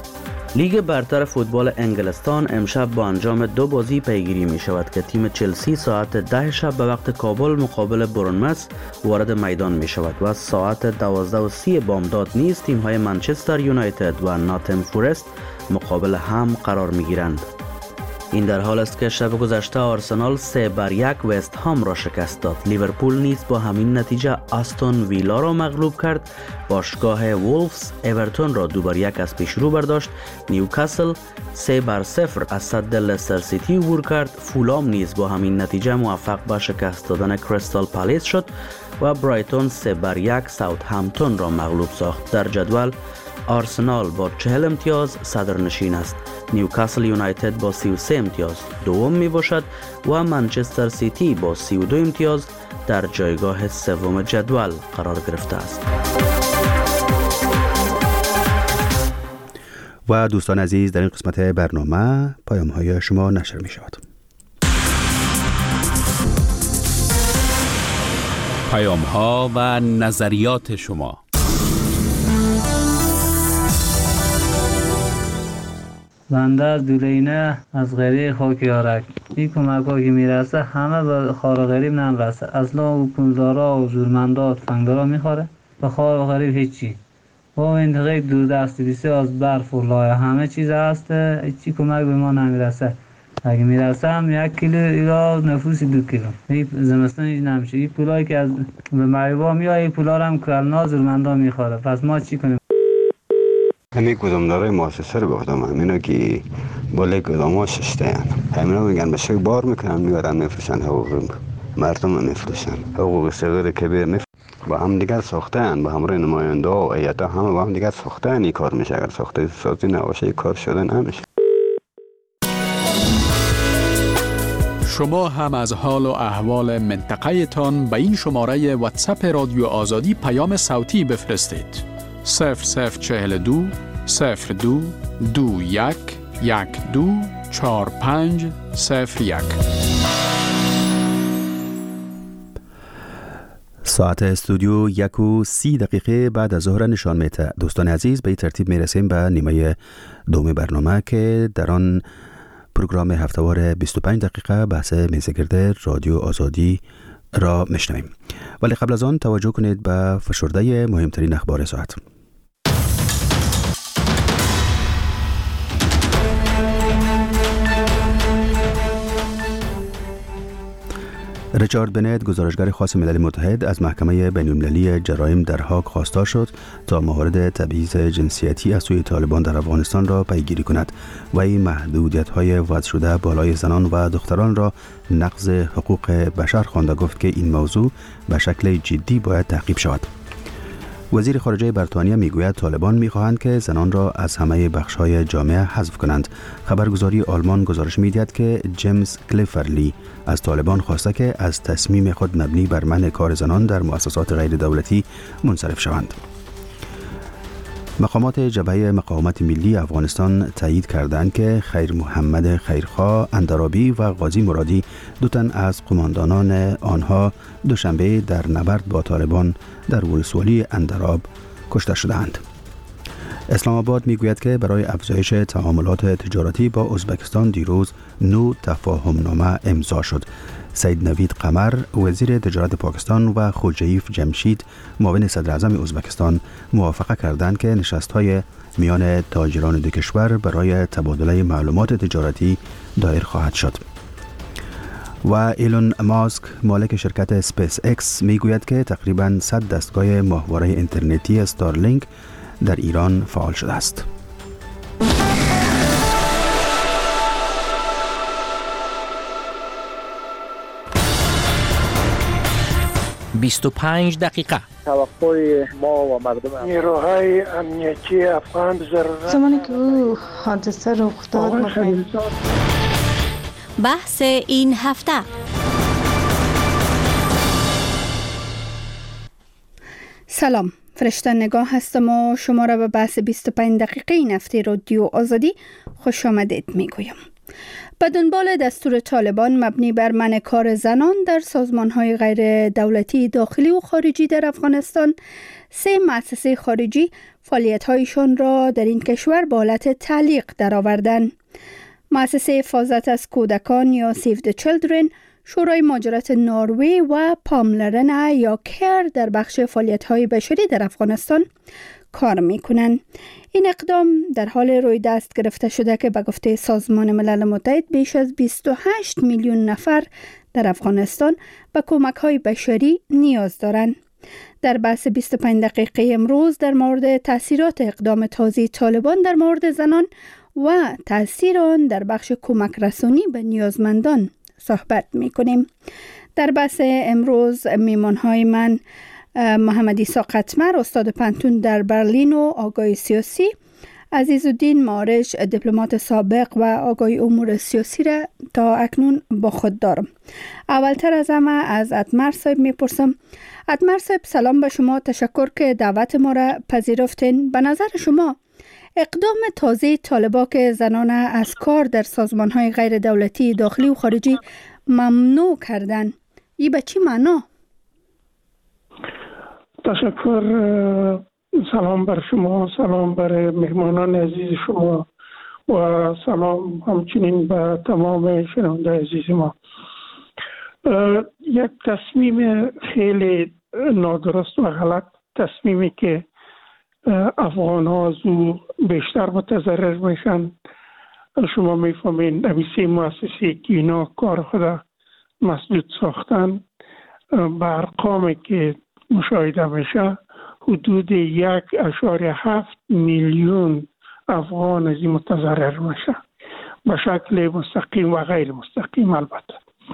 لیگ برتر فوتبال انگلستان امشب با انجام دو بازی پیگیری می شود که تیم چلسی ساعت ده شب به وقت کابل مقابل برنمث وارد میدان می شود و ساعت دوازده و سی بامداد نیز تیم های منچستر یونایتد و ناتم فورست مقابل هم قرار می گیرند. این در حال است که شب گذشته آرسنال سه بر یک وست هام را شکست داد. لیورپول نیز با همین نتیجه آستون ویلا را مغلوب کرد. باشگاه وولفز اورتون را دو بر یک از پیش رو برداشت. نیوکاسل سه بر صفر از صد لستر سیتی عبور کرد. فولام نیز با همین نتیجه موفق به شکست دادن کریستال پالیس شد و برایتون سه بر یک ساوثهمپتون را مغلوب ساخت. در جدول آرسنال با چهل امتیاز صدرنشین است. نیوکاسل یونایتد با سی و سه امتیاز دوم می باشد و منچستر سیتی با سی و دو امتیاز در جایگاه سوم جدول قرار گرفته است.
و دوستان عزیز، در این قسمت برنامه پیام های شما نشر می شود.
پیام ها و نظریات شما.
بنده از دولینه از غریب خاکیارک این کمک ها که میرسه همه به خار غریب نمیرسه. اصلا او پولدارا و زورمندا و تفنگدارا میخوره به خار غریب هیچی. با منطقه دور دستی بسیار از برف و لایه همه چیز هست، هیچی کمک به ما نمیرسه. اگه میرسه هم یک کیلو یا نفوسی دو کیلو. این زمستان هیچ نمیشه. این پولایی که از به مریبا میاد این پولا رو هم کلنا زورمندا میخوره. پس ما چی کنیم؟
همین گدامدارای مؤسسه رو گفتم، همینا که بالای گداما ششته هن، همینا میگن بشه بار میکنن میبرن میفروشن، حقوق مردم رو میفروشن، حقوق صغیر کبیر میفروشن. با هم دیگر ساخته هن، با همراه نماینده و ایتا همه با هم دیگر ساخته هن. این کار میشه، اگر ساخته سازی نباشه این کار شده نمیشه.
شما هم از حال و احوال منطقه تان به این شماره واتساپ رادیو آزادی پیام صوتی بفرستید. صفر صفر چهل دو صفر دو دو یک یک دو چهار پنج صفر یک.
ساعت استودیو یک و سی دقیقه بعد از ظهر نشان میده. دوستان عزیز، به این ترتیب میرسیم به نیمه دوم برنامه که در آن پروگرام هفتهوار بیست و پنج دقیقه بحث میزگرد رادیو آزادی را میشنویم. ولی قبل از آن توجه کنید به فشرده مهمترین اخبار ساعت. ریچارد بنت، گزارشگر خاص ملل متحد، از محکمه بین‌المللی جرایم در هاگ خواستار شد تا موارد تبعیض جنسیتی از سوی طالبان در افغانستان را پیگیری کند و این محدودیت‌های وضع شده بالای زنان و دختران را نقض حقوق بشر خوانده. گفت که این موضوع به شکل جدی باید تعقیب شود. وزیر خارجه بریتانیا میگوید طالبان میخواهند که زنان را از همه بخش‌های جامعه حذف کنند. خبرگزاری آلمان گزارش میدهد که جیمز کلیفرلی از طالبان خواسته که از تصمیم خود مبنی بر منع کار زنان در مؤسسات غیر دولتی منصرف شوند. مقامات جبهه مقاومت ملی افغانستان تایید کردند که خیر محمد خیرخواه اندرابی و قاضی مرادی دو تن از قماندانان آنها دوشنبه در نبرد با طالبان در ولسوالی اندراب کشته شدند. اسلام آباد میگوید که برای افزایش تعاملات تجارتی با ازبکستان دیروز نو تفاهمنامه امضا شد. سید نوید قمر، وزیر تجارت پاکستان، و خوجیف جمشید، معاون صدر اعظم ازبکستان، موافقه کردند که نشست‌های میان تاجران دو کشور برای تبادله معلومات تجارتی دایر خواهد شد. و ایلون ماسک، مالک شرکت اسپیس اکس، میگوید که تقریباً صد دستگاه ماهواره اینترنتی استارلینک در ایران فعال شده است.
بیست و پنج دقیقه.
توقع ما و مردم نیروهای امنیتی افغان ضرورت
زمانی که او حادثه رخ داد
بحث این هفته. سلام، فرشته نگاه هستم و شما را به بحث بیست و پنج دقیقه این هفته رادیو آزادی خوش آمدید میگویم. به دنبال دستور طالبان مبنی بر منع کار زنان در سازمان‌های غیر دولتی داخلی و خارجی در افغانستان، سه مؤسسه خارجی فعالیت‌هایشان را در این کشور به حالت تعلیق درآوردند. مؤسسه حفاظت از کودکان یا سیو د چیلدرن، شورای مهاجرت نروژ و پاملرن یا کیر در بخش فعالیت‌های بشری در افغانستان کار می‌کنند. این اقدام در حال روی دست گرفته شده که به گفته سازمان ملل متحد بیش از بیست و هشت میلیون نفر در افغانستان به کمک‌های بشری نیاز دارند. در بحث بیست و پنج دقیقه امروز در مورد تأثیرات اقدام تازه طالبان در مورد زنان و تأثیر آن در بخش کمک رسانی به نیازمندان صحبت می‌کنیم. در بحث امروز میمان‌های من محمد عیسی قطمر، استاد پنتون در برلین و آگاهی سیاسی، عزیزالدین معارج، دیپلمات سابق و آگاهی امور سیاسی را تا اکنون با خود دارم. اولتر از همه از اتمر صاحب میپرسم. اتمر صاحب، سلام به شما، تشکر که دعوت ما را پذیرفتین. به نظر شما اقدام تازه طالبان که زنان از کار در سازمان‌های غیر دولتی داخلی و خارجی ممنوع کردن، این به چی معنا؟
تشکر. سلام بر شما، سلام بر مهمانان عزیز شما و سلام همچنین به تمام شنونده عزیز ما. یک تصمیم خیلی نادرست و غلط، تصمیمی که افغان ها از او بیشتر متضرر میشن. شما میفهمین نویسی مؤسسه که اینا کار خود مسدود ساختن، به ارقامی که مشاهده میشه حدود یک اشاره هفت میلیون افغان از این متضرر میشه به شکل مستقیم و غیر مستقیم. البته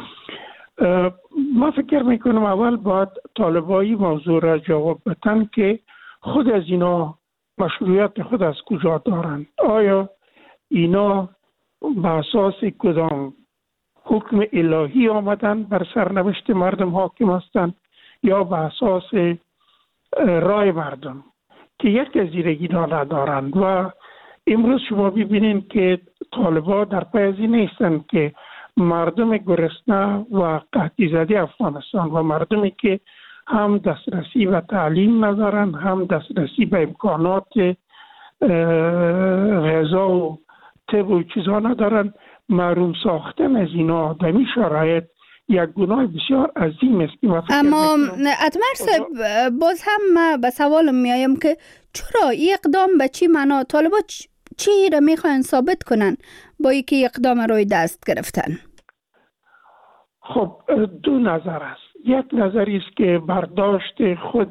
ما فکر میکنم اول باید طالبایی موضوع را جواب بدن که خود از اینا مشروعیت خود از کجا دارند. آیا اینا به اساس کدام حکم الهی آمدن بر سرنوشت مردم حاکم هستند یا به اساس رای مردم که یک از اینا ندارند؟ و امروز شما ببینین که طالبان در پی از این نیستند که مردم گرسنه و قحطی زده افغانستان و مردمی که هم دسترسی به تعلیم ندارن، هم دسترسی به امکانات غذا و طب و چیزها ندارن، محروم ساختن از اینا در این شرایط یک گناه بسیار عظیم است.
اما اتمر صاحب باز هم به سوال میایم که چرا این اقدام به چی معنا؟ طالبان چی را میخواین ثابت کنن با اینکه اقدام روی دست گرفتن؟
خب دو نظر است. یک نظری است که برداشت خود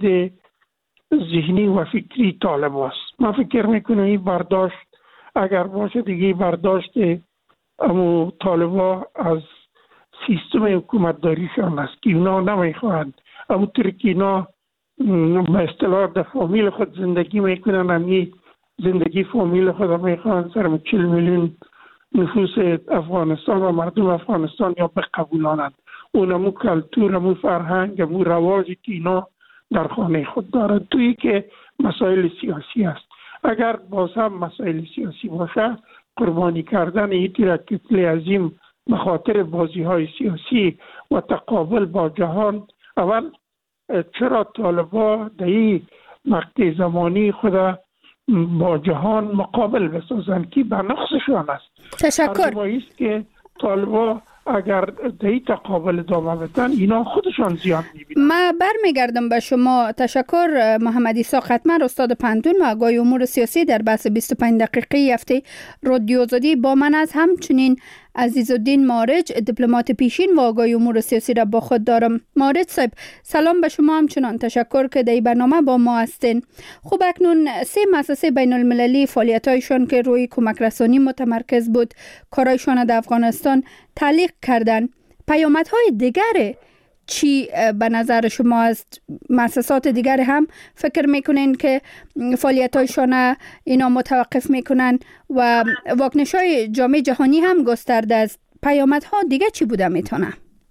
ذهنی و فکری طالبان است. من فکر میکنم این برداشت اگر باشه دیگه برداشت امو طالبان از سیستم حکومت داریشان است که اونا نمیخواهند امو ترکی اینا به اصطلاح در فامیل خود زندگی میکنن، همی زندگی فامیل خود میخواهند سرم چل میلیون نفوس افغانستان و مردم افغانستان یا بقبولانند. اون امو کلتور، امو فرهنگ، امو رواجی که اینا در خانه خود دارند. توی که مسائل سیاسی است. اگر باز هم مسائل سیاسی باشه قربانی کردن این تیر کتله عظیم به خاطر بازی های سیاسی و تقابل با جهان. اول چرا طالبان در این مقطع زمانی خود با جهان مقابل بسازن که به نقصشان است؟
تشکر.
است که طالبان اگر در این تقابل ادامه بدن اینا خودشان زیان میبینن.
ما برمیگردم به شما. تشکر محمد عیسی ختمر، استاد پندون و آگاه امور سیاسی در بحث بیست و پنج دقیقه هفته رادیو آزادی. با من از همچنین عزیزالدین مارج، دیپلمات پیشین و آگاه امور سیاسی را با خود دارم. مارج صاحب سلام به شما، همچنان تشکر که در برنامه با ما هستین. خب اکنون سه مؤسسه بین المللی فعالیت‌هایشان که روی کمک رسانی متمرکز بود کارایشان در افغانستان تعلیق کردن. پیامدهای دیگر چی به نظر شما است؟ مؤسسات دیگر هم فکر میکنین که فعالیت‌هایشان اینا متوقف میکنن و واکنش‌های جامعه جهانی هم گسترده است. پیامدها دیگه چی بوده میتونه؟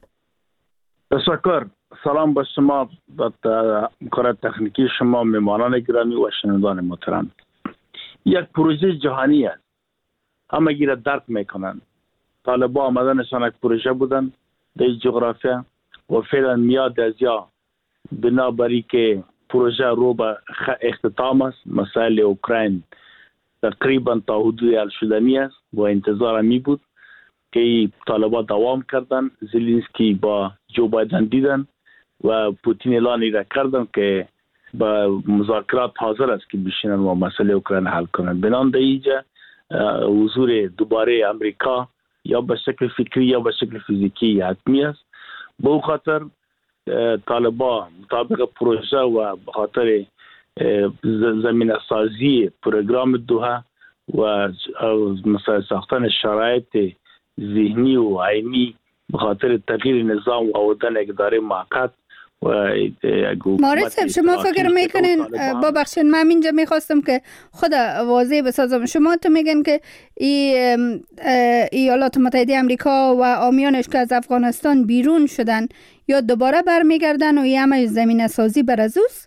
تشکر. سلام به شما، به کار تکنیکی شما، مهمانان گرامی و شنوندگان محترم. یک پروژه جهانی است. همه گیره درک میکنن. طالبان آمدنشان یک پروژه بودن در جغرافیا و فعلا میاد از یا بنابراین که پروژه رو به اختتام است. مسائل اوکراین تقریبا تا حدود حل شدنی است و انتظار می بود که طالبان دوام کردن. زلنسکی با جو بایدن دیدن و پوتین اعلان را کردن که با مذاکرات حاضر است که بشینن و مسئله اوکراین حل کنند. بنان در اینجا حضور دوباره امریکا یا به شکل فکری یا به شکل فیزیکی حتمی است. به او خاطر طالبان مطابق پروژه و به خاطر زمینه سازی پروگرام دوحه و مثلا ساختن شرایط ذهنی و عینی به خاطر تغییر نظام و آوردن یک اداره موقت و
مارج صاحب شما فکر میکنین، ببخشید من اینجا میخواستم که خود واضح بسازم، شما تو میگن که ای ایالات متحده امریکا و عامیانش که از افغانستان بیرون شدن یا دوباره برمیگردن و این همه زمینه سازی بر از اوست؟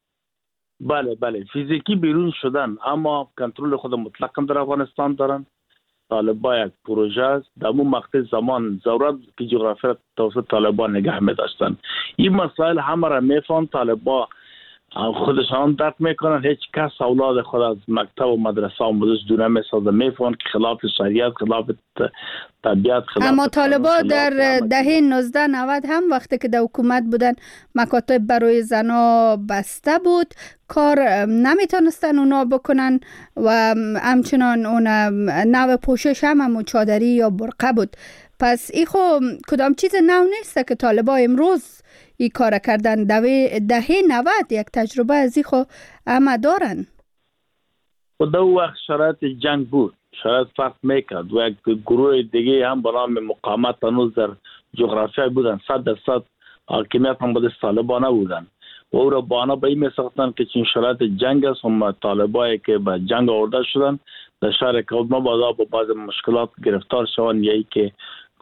بله بله فیزیکی بیرون شدن اما کنترل خود مطلق در افغانستان دارن. طالبان یک پروژه است. در اون مقطع زمان ضرورت که جغرافیا توسط طالبان نگه می داشتن. این مسائل همه را میفهم. طالبان خودشان درک میکنن. هیچ کس اولاد خود از مکتب و مدرسه آموزش دور نمیسازه، میفهمن که خلاف شریعت، خلاف طبیعت، خلاف.
اما طالبان در دهه نوزده نود هم وقتی که در حکومت بودن مکاتب برای زنا بسته بود، کار نمیتونستن اونا بکنن و همچنان اون نوع پوشش هم همون چادری یا برقه بود. پس ای خو کدام چیز نو نیست که طالبان امروز ای کار کردن. دهه نود یک تجربه از ای خو همه دارن.
و دو وقت شرایط جنگ بود، شرایط فرق میکرد و یک گروه دیگه هم به نام مقاومت هنوز در جغرافیای بودن، صد درصد حاکمیت هم به طالبان نبودن و او را بهانه به این میساختن که چین شرایط جنگ است و طالبایی که به جنگ آورده شدن در شهر کابل مبادا با بعض مشکلات گرفتار شوند، یا ای که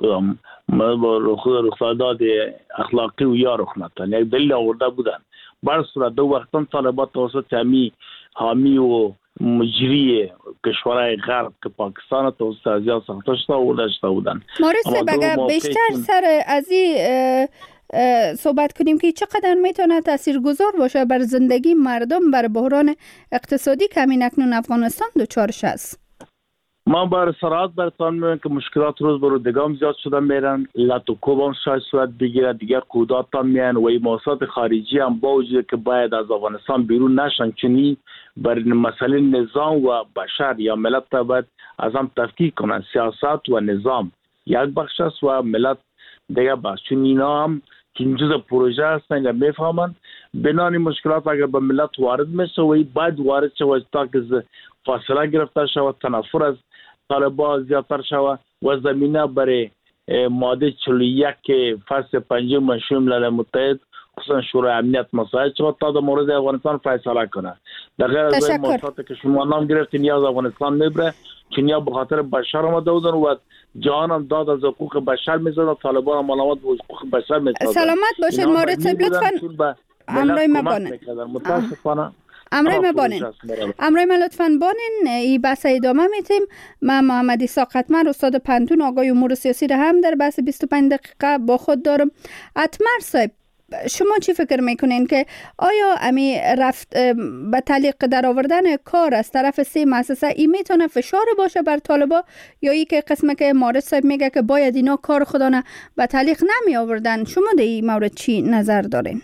رخداد اخلاقی و یا رخ ندادن، یک دلیل آورده بودن. بر صورت دو وقتا طالبان توسط همی حامی و مجری کشورهای غرب که پاکستان توسط ازیا ساخته شده آورده شده بودن.
مارس بگه بیشتر سر از این صحبت کنیم که چقدر میتونه تاثیرگذار باشه بر زندگی مردم، بر بحران اقتصادی که همین اکنون افغانستان دچارش است.
ما بر سرعت برتان میگم که مشکلات روز به روز دیگه زیاد شده میرن، لط و کوب هم شاید صورت بگیره، دیگر قدرت هم میان و این موسسات خارجی هم با وجود که باید از افغانستان بیرون نشن، چنین بر مسئله نظام و بشر یا ملت باید از هم تفکیک کنن. سیاست و نظام یک بخش است و ملت دیگه بخش، چون اینا هم که جزء پروژه هستن یا میفهمن بنانی مشکلات اگر به ملت وارد میشه و باید وارد شود تا که فاصله گرفته شود، تنفر از طالبان زیادتر شود و زمینه برای ماده چهل و یک فصل پنجم منشور ملل متحد خصوصا شورای امنیت مساعد شود تا در مورد افغانستان فیصله کنه. در غیر از این موضوعاتی که شما نام گرفتین یا از افغانستان میبره، چون یا به خاطر بشر آمده بودن و جهان هم داد از حقوق بشر میزدن و طالبان هم علامت به حقوق بشر میزدن.
سلامت باشید مورد صاحب، لطفاً امرای ما بانن.
متاسفانه
امرای ما بانن. امرای ما لطفاً بانن. این بحث ادامه میتیم. من محمد عیسی قطمر استاد پنتون آقای امور سیاسی را هم در بحث بیست و پنج دقیقه با خود دارم. اتمر صاحب، شما چی فکر میکنین که آیا امی رفت به تعلیق در آوردن کار از طرف سه مؤسسه این میتونه فشار باشه بر طالبان، یا ای که قسمه که مارس صاحب میگه که باید اینا کار خودانه به تعلیق نمی آوردن؟ شما در این مورد چی نظر دارین؟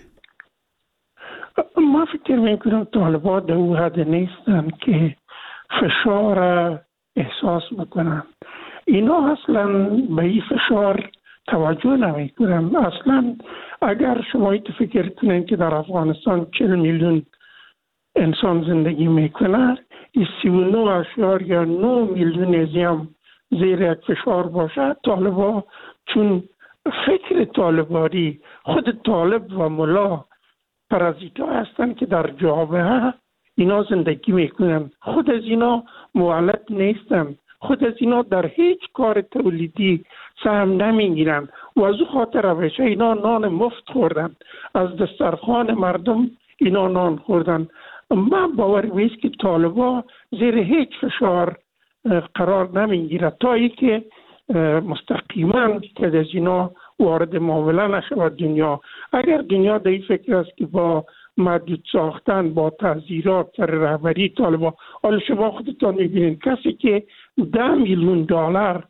ما فکر میکنم طالبان در اون حد نیستن که فشار احساس بکنن. اینا اصلا به این فشار توجه نمی کنن. اصلا اگر شما ایت فکر کنین که در افغانستان چهل میلیون انسان زندگی میکنه، سی و نه اشاریه نه میلیون ازیم زیر یک فشار باشه، طالبان چون فکر طالبانی خود طالب و ملا پرازیتا هستن که در جامعه اینا زندگی میکنن، خود از اینا مولد نیستن، خود از اینا در هیچ کار تولیدی سهم نمیگیرن و از او خاطر روشه اینا نان مفت خوردن، از دسترخوان مردم اینا نان خوردن. من باور میست که طالبان زیر هیچ فشار قرار نمیگیره تا ای که مستقیما که از اینا وارد معامله نشود دنیا. اگر دنیا در این فکر است که با محدود ساختن، با تعزیرات سر رهبری طالبان، حالا شما خودتان میبینید کسی که ده میلیون دلار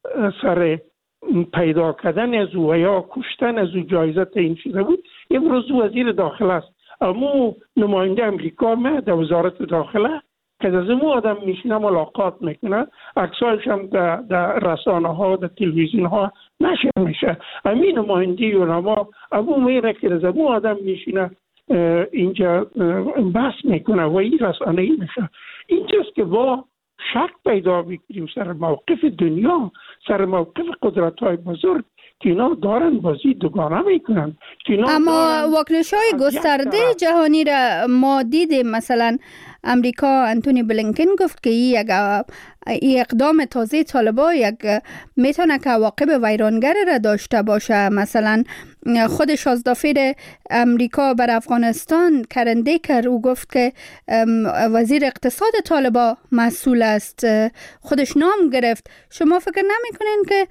سر پیدا کردن از او و یا کشتن از او جایزه تعیین شده بود، امروز وزیر داخله است. اما نماینده امریکا ما در وزارت داخله که از امو آدم میشینه ملاقات میکنه، عکسایش هم در, در رسانه ها، در تلویزیون ها نشر میشه. همین نمایندی علما امو میره که از امو آدم میشینه اینجا بحث میکنه و این رسانه ای میشه. اینجاست که با شک پیدا میکنیم سر موقف دنیا، سر موقف قدرت های بزرگ که اینا دارن بازی دوگانه میکنن.
اما واکنش های گسترده جهانی را ما دیدیم. مثلا امریکا انتونی بلینکن گفت که یک اقدام تازه طالبان یک میتونه که عواقب ویرانگر را داشته باشه. مثلا خود شازدافیر امریکا بر افغانستان کرن دیکر او گفت که وزیر اقتصاد طالبان مسئول است، خودش نام گرفت. شما فکر نمی کنین که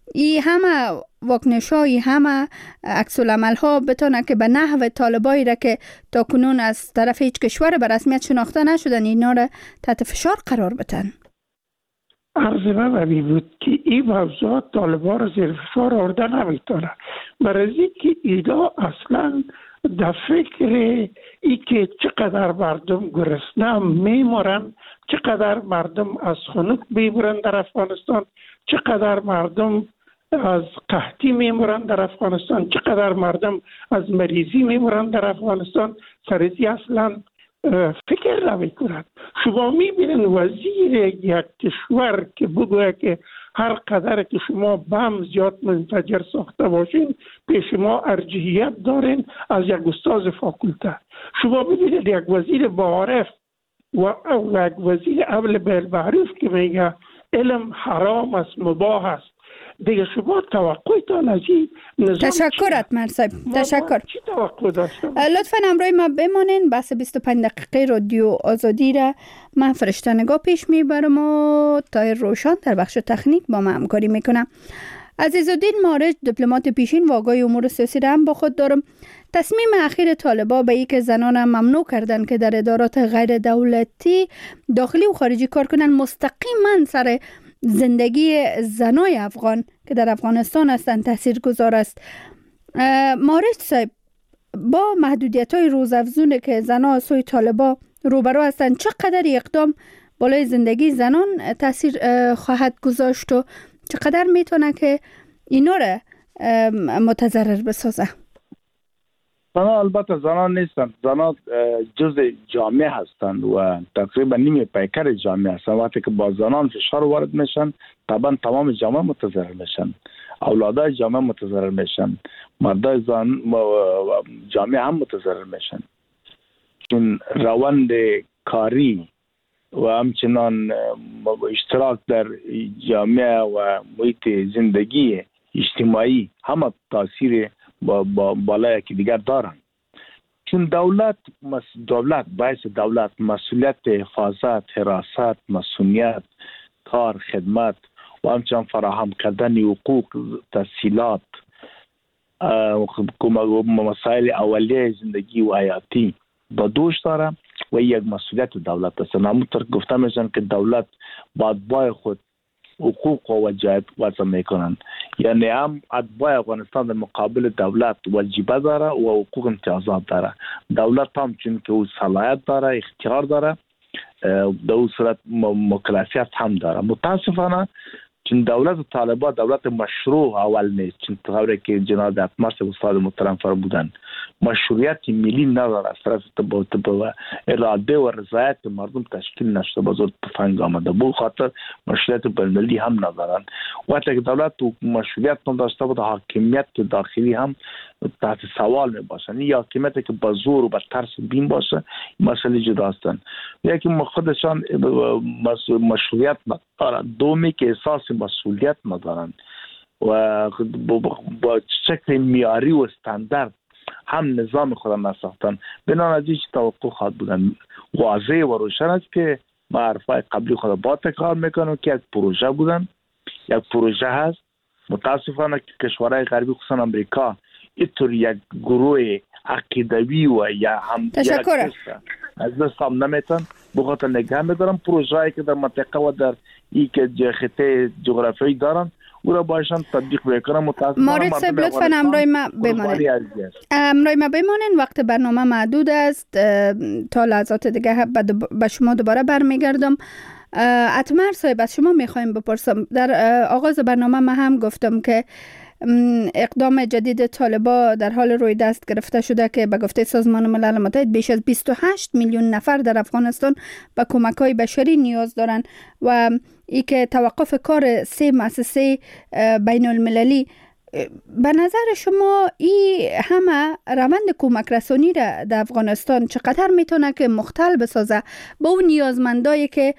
ای همه واکنش های همه عکس العمل ها بتونه که به نحو طالبایی را که تا کنون از طرف هیچ کشور به رسمیت شناخته نشدن اینا را تحت فشار قرار بدن.
عرض من بود که این موضوعات طالبان را زیر فشار آورده نمیتونه، برای که اینا اصلا در فکر ای که چقدر مردم گرسنه میمورن، چقدر مردم از خنک میمورن در افغانستان، چقدر مردم از قحطی میمورن در افغانستان، چقدر مردم از مریضی میمورن در افغانستان، سرزی اصلا فکر نمی کنند. شما میبینن وزیر یک کشور که بگوید که هر قدر که شما بم زیاد منفجر ساخته باشین به شما ارجحیت دارین از یک استاد فاکولته. شما ببینید یک وزیر معارف و یک وزیر امر بالمعروف که میگه علم حرام است، مباح است، دیگه شما توقعتان از این نظام
تشکرت مرصاحب، تشکر.
چی توقع داشتم؟
لطفاً همراه ما بمانین. بحث بیست و پنج دقیقه رادیو آزادی را من فرشته نگاه پیش میبرم و طاهر روشن در بخش تکنیک با من همکاری میکنم. عزیزالدین مارج دیپلمات پیشین و آگاه امور سیاسی را هم با خود دارم. تصمیم اخیر طالبان به اینکه زنان ممنوع کردن که در ادارات غیر دولتی داخلی و خارجی کار کنن مستقیما سر زندگی زنای افغان که در افغانستان هستند تاثیر گذار است. مارج صاحب، با محدودیت های روزافزون که زنان از سوی طالبان روبرو هستند چقدر اقدام بالای زندگی زنان تاثیر خواهد گذاشت و چقدر میتونه که اینا را متضرر بسازه؟
زنان البته زنان نیستند، زنان جزء جامعه هستند و تقریبا نیمه پیکر جامعه هستند. وقتی که با زنان فشار وارد میشن طبعا تمام جامعه متضرر میشن، اولادای جامعه متضرر میشن، مردای جامعه هم متضرر میشن، چون روند کاری و همچنان اشتراک در جامعه و محیط زندگی اجتماعی همه تاثیر با, با بالای که دیگر دارن. چون دولت دولت باعث دولت مسئولیت حفاظت، حراست، مسئولیت، کار، خدمت و همچنان فراهم کردن حقوق، تسهیلات، مسائل اولیه زندگی و حیاتی با دوش داره و یک مسئولیت دولت است. همونطور گفته میشن که دولت با اتباع خود حقوق و واجبات وضع میکنن، یعنی هم اتباع افغانستان در مقابل دولت واجبات داره و حقوق امتیازات داره. دولت هم چون که او صلاحیت داره، اختیار داره، در اون صورت مکلفیت هم داره. متاسفانه چون دولت طالبان دولت مشروع اول نیست، چون طوری که جناب دکتر استاد محترم فرمودن مشروعیت ملی نداره، از طرف با اراده و رضایت مردم تشکیل نشده، بزرگ تفنگ آمده، به خاطر مشروعیت بین‌المللی هم ندارن. وقتی که دولت مشروعیت نداشته بود حاکمیت داخلی هم تحت سوال می باشن. یا حاکمیت که با زور و با ترس بین باشه مسئله جداستن، یکی خودشان مشروعیت ندارن، دومی که احساس مسئولیت ندارن و با شکل معیاری و استاندارد هم نظام خود نساختن. بنابراین از هیچ توقع خواهد بودن. واضح و روشن است که ما حرفای قبلی خود با تکرار میکنم که یک پروژه بودن، یک پروژه هست. متاسفانه که کشورهای غربی خصوصا امریکا اینطور یک گروه عقیدوی و یا هم
تشکر
از دست هم نمیتن بخاطر نگه میدارن پروژه‌ای که در منطقه و در این که خطه جغرافیایی دارن او را باشن تطبیق بکنن. متاسفانه
مارد صاحب لطفاً امرای ما بمانید، امرای ما بمانید، وقت برنامه محدود است. تا لحظات دیگه به شما دوباره برمیگردم. اتمر صاحب از شما میخوایم بپرسم، در آغاز برنامه ما هم گفتم که اقدام جدید طالبان در حال روی دست گرفته شده که به گفته سازمان ملل متحد بیش از بیست و هشت میلیون نفر در افغانستان به کمک‌های بشری نیاز دارند و ای که توقف کار سه مؤسسه بین المللی، به نظر شما این همه روند کمک رسانی را در افغانستان چقدر میتونه که مختل بسازه با اون نیازمندایی که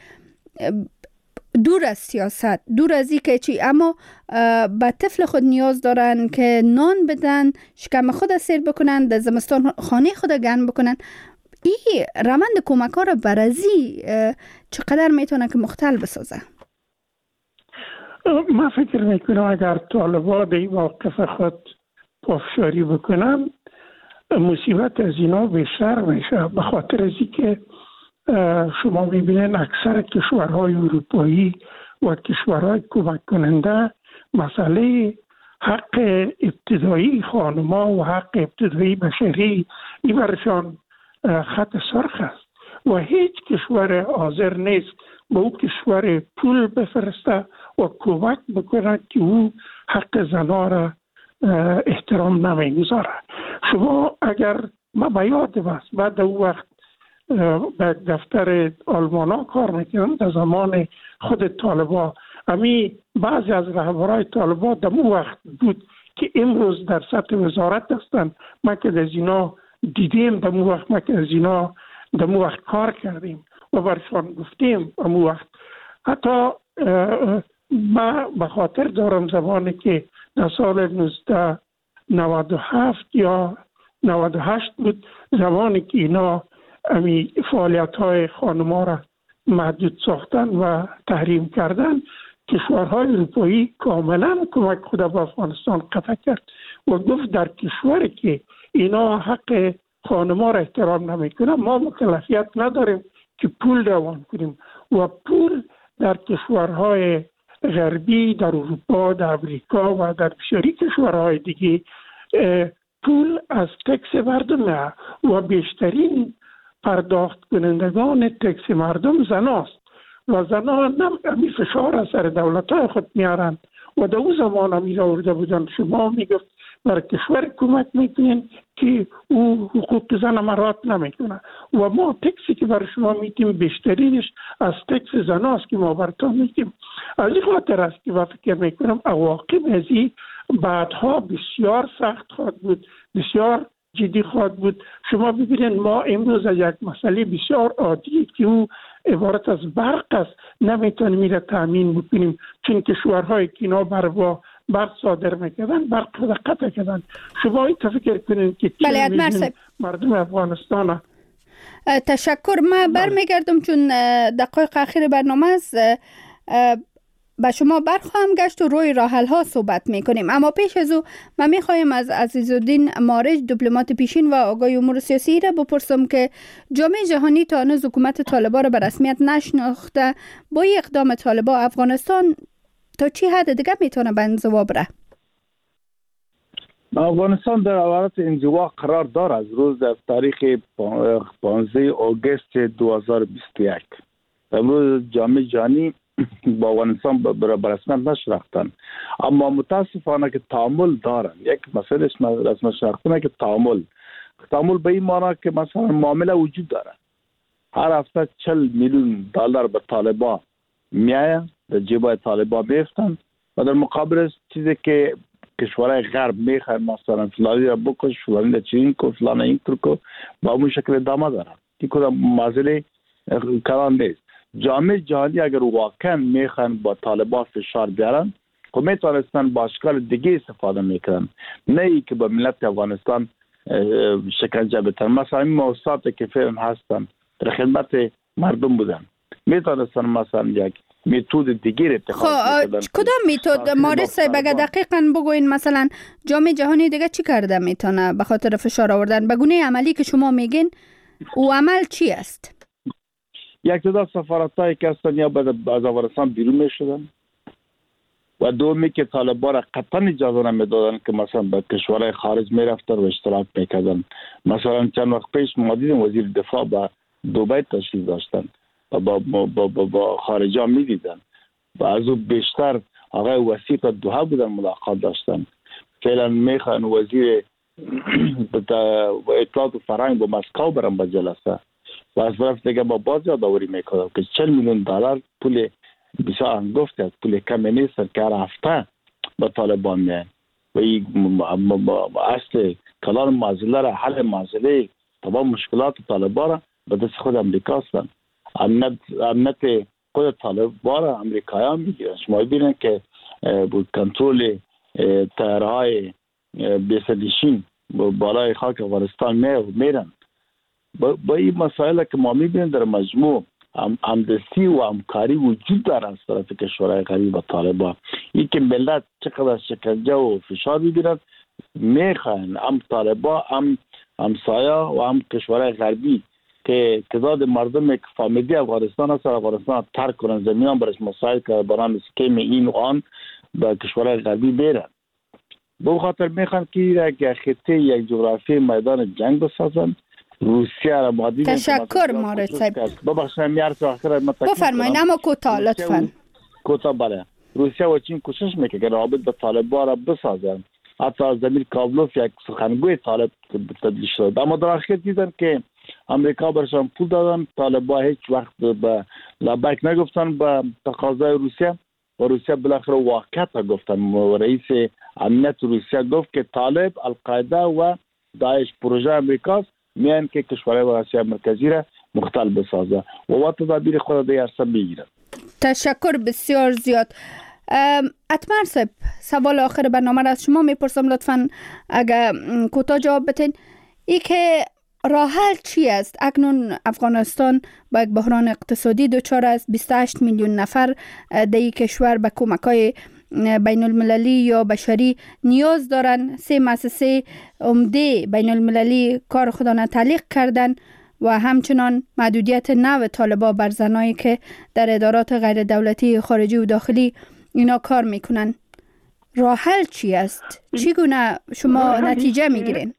دور از سیاست، دور از این که چی، اما به طفل خود نیاز دارن که نان بدن، شکم خود سیر بکنن، در زمستان خانه خود گرم بکنن. این روند کمک ها را برازی چقدر میتونه که مختل بسازه؟
من فکر میکنم اگر طالبان در این موقف خود پافشاری بکنن مصیبت از اینا بیشتر میشه، به خاطر از اینکه شما میبینین اکثر کشورهای اروپایی و کشورهای کمک کننده مسئله حق ابتدایی خانما و حق ابتدایی بشری این برشان خط سرخ است و هیچ کشور حاضر نیست به او کشور پول بفرسته و کمک بکنه که او حق زنها را احترام نمیگذاره. شما اگر ما به یاد بست بعد او وقت به دفتر آلمانا کار میکنم در زمان خود طالبا، امی بعضی از رهبرای طالبا در اون وقت بود که امروز در سطح وزارت هستند. ما که در اینا دیدیم، در اون وقت ما که از اینا در اون وقت کار کردیم و برشان گفتیم. اون وقت حتی ما به خاطر دارم زمانی که در سال نوزده صد و نود و هفت یا نود و هشت بود، زمانی که اینا امی فعالیت های خانما را محدود ساختن و تحریم کردن، کشورهای اروپایی کاملا کمک خود به افغانستان قطع کرد و گفت در کشوری که اینا حق خانما را احترام نمیکنن ما مکلفیت نداریم که پول روان کنیم. و پول در کشورهای غربی، در اروپا، در امریکا و در بسیاری کشورهای دیگه پول از تکس مردم و بیشترین پرداخت کنندگان تکس مردم زناست و زنها نمی فشار از سر دولت های خود میارن و در اون زمان هم میره آورده بودن. شما میگفت در کشور کمک میکنین که او حقوق زن مرات نمیکنه و ما تکسی که برای شما میتیم بیشترینش از تکس زناست که ما براتون میتیم. از این خاطر است که من فکر میکنم عواقب از این بعدها بسیار سخت خواهد بود، بسیار جدی خواهد بود. شما ببینید ما امروز یک مسئله بسیار عادی که او عبارت از برق است نمیتونیم میره تامین بکنیم، چون کشورهای که اینا بر برق صادر میکردن برق را قطع کردن. شما این تفکر کنید که مردم افغانستان.
تشکر. ما برمیگردم چون دقایق اخیر برنامه است به شما برخواهم گشت و روی راه حل ها صحبت میکنیم، اما پیش از او من میخوایم از عزیزالدین مارج دیپلمات پیشین و آگاه امور سیاسی را بپرسم که جامعه جهانی تا هنوز حکومت طالبان را به رسمیت نشناخته. با این اقدام طالبان افغانستان تا چی حد دیگه میتونه به انزوا بره؟
افغانستان در حالت انزوا قرار دارد از روز در تاریخ پانزده آگوست دو هزار و بیست و یک. امروز جامعه جهانی با افغانستان به رسمیت نشناختن، اما متاسفانه که تعامل دارن. یک مسئله رسمیت شناختن که تعامل تعامل به این معنی که مثلا معامله وجود داره. هر هفته چهل میلیون دلار به طالبان میایه، در جیبای طالبان میفتن و در مقابل چیزی که کشورهای غرب میخوان مثلا فلانی را بکش، فلانی را چین کو، فلانی این کو، با اون شکل ادامه دارن. این کدام مسئله کلان نیست. جامعه جهانی اگر واقعا میخوان با طالبان فشار بیارن خب میتونستن با اشکال دیگه استفاده میکنن، نه ای که با ملت افغانستان شکنجه بتن. مثلا این موسساتی که فعلا هستن در خدمت مردم بودن، میتونستن مثلا یک میتود دیگه رو اتخاذ
کنن. کدام میتود مارس صاحب اگر دقیقاً بگوین مثلا جامعه جهانی دیگه چی کرده میتونه به خاطر فشار آوردن؟ به گونه عملی که شما میگین او عمل چی است؟
یک تعداد سفارت‌هایی که هستن یا از افغانستان بیرون می‌شدن و دومی که طالبان را قطعا اجازه نمیدادن که مثلا به کشورهای خارج میرفتن و اشتراک میکردن. مثلا چند وقت پیش ما دیدیم وزیر دفاع به دبی تشریف داشتن و با, با, با, با, با خارجا میدیدن و از او بیشتر آقای وسیق دوحه بودن ملاقات داشتن. فعلا میخوان وزیر اطلاعات و فرهنگ با مسکو برن به جلسه و از طرف دیگه با باز یادآوری میکنم که چهل میلیون دلار پول بسیار انگفت است، پول کمی نیست که هر هفته به طالبان میان و این اصل کلان معضله را حل معضله تمام مشکلات طالبان را به دست خود امریکا هستند. امنیت خود طالبان را امریکایان میگیرن. شما ببینید که کنترل طیاره‌های بی‌سدیشین بالای خاک افغانستان میرن. با این مسائل که ما میبینیم در مجموع همدستی و همکاری وجود داره از طرف کشورهای غریب و طالبان. این که ملت چقدر شکنجه و فشار می‌بینند میخواهند هم طالبان هم همسایه و هم کشورهای غربی که تعداد مردم که فامیلی افغانستان هست افغانستان ترک کنن، زمینان برش مساعد که برام اسکیم این و آن به کشورهای غربی بیرن. به خاطر میخوان که یک خطه یک جغرافی میدان جنگ بسازن. روسیه را مادی
تشکر مارد صاحب.
ببخشید میارت آخر ما
بفرمایید اما کوتاه لطفاً.
کوتاه بله. روسیه و چین کوشش میکنه که رابط به طالبان را بسازن. حتی از زمین کابلوف یک سخنگوی طالب تبدیل شد، اما در آخر دیدن که امریکا برشان پول دادن، طالبان هیچ وقت به لبک نگفتن به تقاضای روسیه و روسیه بالاخره واقعیت گفتن. رئیس امنیت روسیه گفت که طالب القاعده و داعش پروژه امریکاست، میان که کشورهای آسیا مرکزی را مختل بسازه و وقت تدابیر خود در عرصه بگیرن.
تشکر بسیار زیاد. اتمر صاحب، سوال آخر برنامه را از شما میپرسم، لطفاً اگر کوتاه جواب بدین. ای که راه حل چی است؟ اکنون افغانستان با یک بحران اقتصادی دچار است. بیست و هشت میلیون نفر در این کشور به کمک‌های بین المللی یا بشری نیاز دارند. سه مؤسسه عمده بین المللی کار خودانه تعلیق کردن و همچنان محدودیت نو طالبان بر زنایی که در ادارات غیر دولتی خارجی و داخلی اینا کار میکنن. راه حل چی است؟ چگونه شما نتیجه میگیرین؟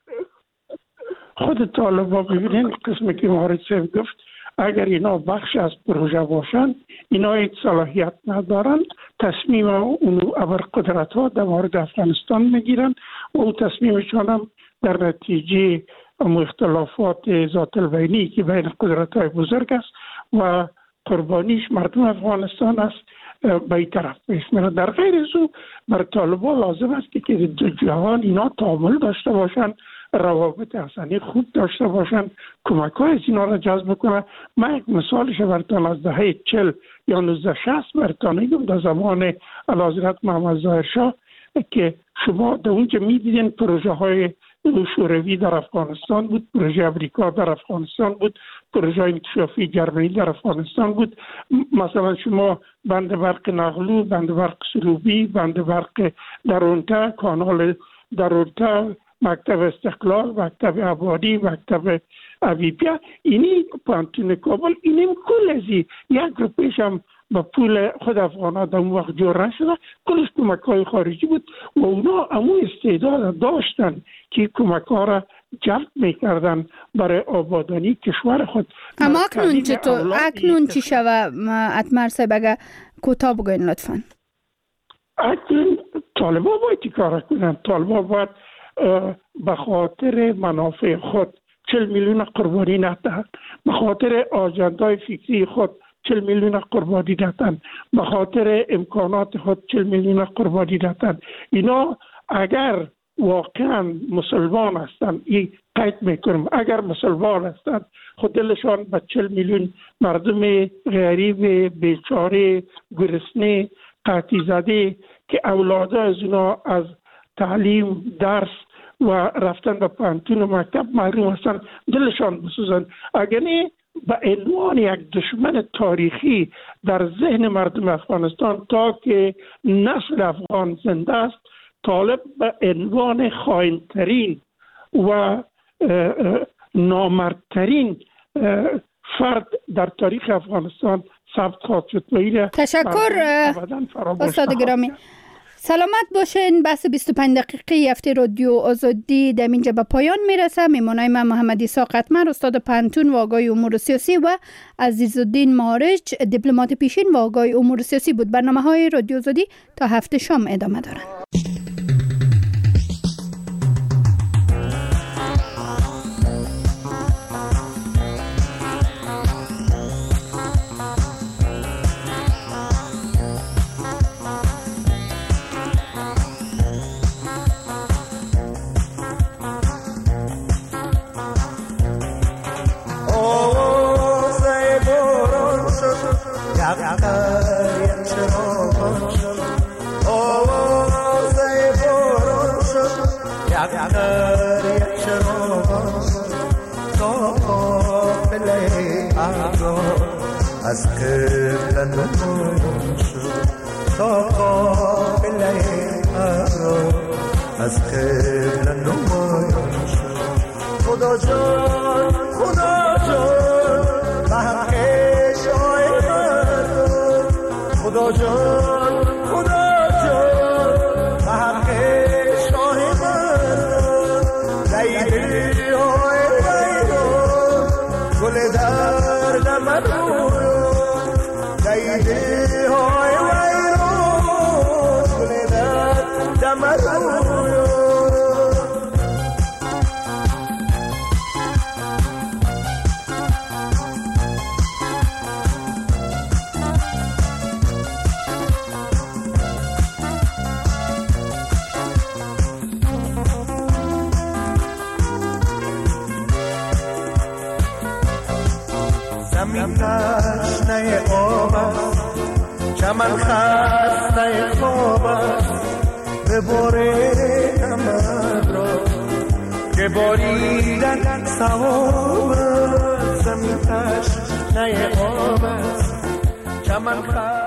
خود طالبان ببینین قسمی که مارد صاحب گفت، اگر اینا بخش از پروژه باشند اینا هیچ صلاحیت ندارند، تصمیم اونو ابرقدرت ها در مورد افغانستان میگیرند و اون تصمیمشان هم در نتیجه اختلافات ذات البینی که بین قدرت های بزرگ است و قربانیش مردم افغانستان است به این طرف میشمره. در غیر از او بر طالبان لازم است که دو جهان اینا تعامل داشته باشند، روابط انسانی خوب داشته باشند، کمک های از اینا را جذب کنند. من یک مثالش براتون از دهه چل یا نوزده شصت براتون میگم، در زمان اعلیحضرت محمد ظاهر شاه که شما در اونجا میدیدین پروژه های شوروی در افغانستان بود، پروژه امریکا در افغانستان بود، پروژه انکشافی جرمنی در افغانستان بود. مثلا شما بند برق نغلو، بند برق سروبی، بند برق درونتا، کانال درونتا، مکتب استقلال، مکتب آبادی، مکتب اویپیا، اینی پانتون کابل، اینیم کل ازی یک روپیش هم با پول خود افغانا در اون وقت جور نشده، کلش کمک های خارجی بود و اونا امو استعداد داشتن که کمک ها را جلب میکردن برای آبادانی کشور خود.
اما اکنون چطور؟ اکنون چی شوه؟ اتمر صاحب اگر کوتاه بگوین لطفا.
اکنون طالبان باید کار کنن. طالبان باید به خاطر منافع خود چهل میلیون قربانی ندهند، به خاطر آجندای فکری خود چهل میلیون قربانی دادن، به خاطر امکانات خود چهل میلیون قربانی دادن. اینا اگر واقعا مسلمان هستند، این قید میکنم، اگر مسلمان هستند خود دلشان به چهل میلیون مردم غریب بیچاره گرسنه قحطی زده که اولاده از اینا از تعلیم درس و رفتن به پانتون و مکتب محروم هستند، دلشان بسوزند. اگر نه به عنوان یک دشمن تاریخی در ذهن مردم افغانستان تا که نسل افغان زنده است، طالب به عنوان خائن‌ترین و نامردترین فرد در تاریخ افغانستان ثبت خواهد شد.
تشکر استاد گرامی. سلامت باشین. بحث بیست و پنج دقیقه هفته رادیو آزادی در اینجا به پایان میرسه. میمونای من محمد عیسی قطمر، استاد پانتون و آگاه امور سیاسی، و عزیزالدین مارج، دیپلمات پیشین و آگاه امور سیاسی بود. برنامه های رادیو آزادی تا هفته شام ادامه دارند.
Oh از قبل نمایان شد تا قابله ابرار از قبل نمایان شد خدا جان خدا جان به حق شاه مردم خدا جان خدا جان به حق شاه مردم لیلی های ویران گل درد من رویان لیلی های ویران گل درد من رویان زمین تشنه آب است چمن خسته خواب است بباره کمر را که باریدن ثواب است زمین تشنه آب است چمن خسته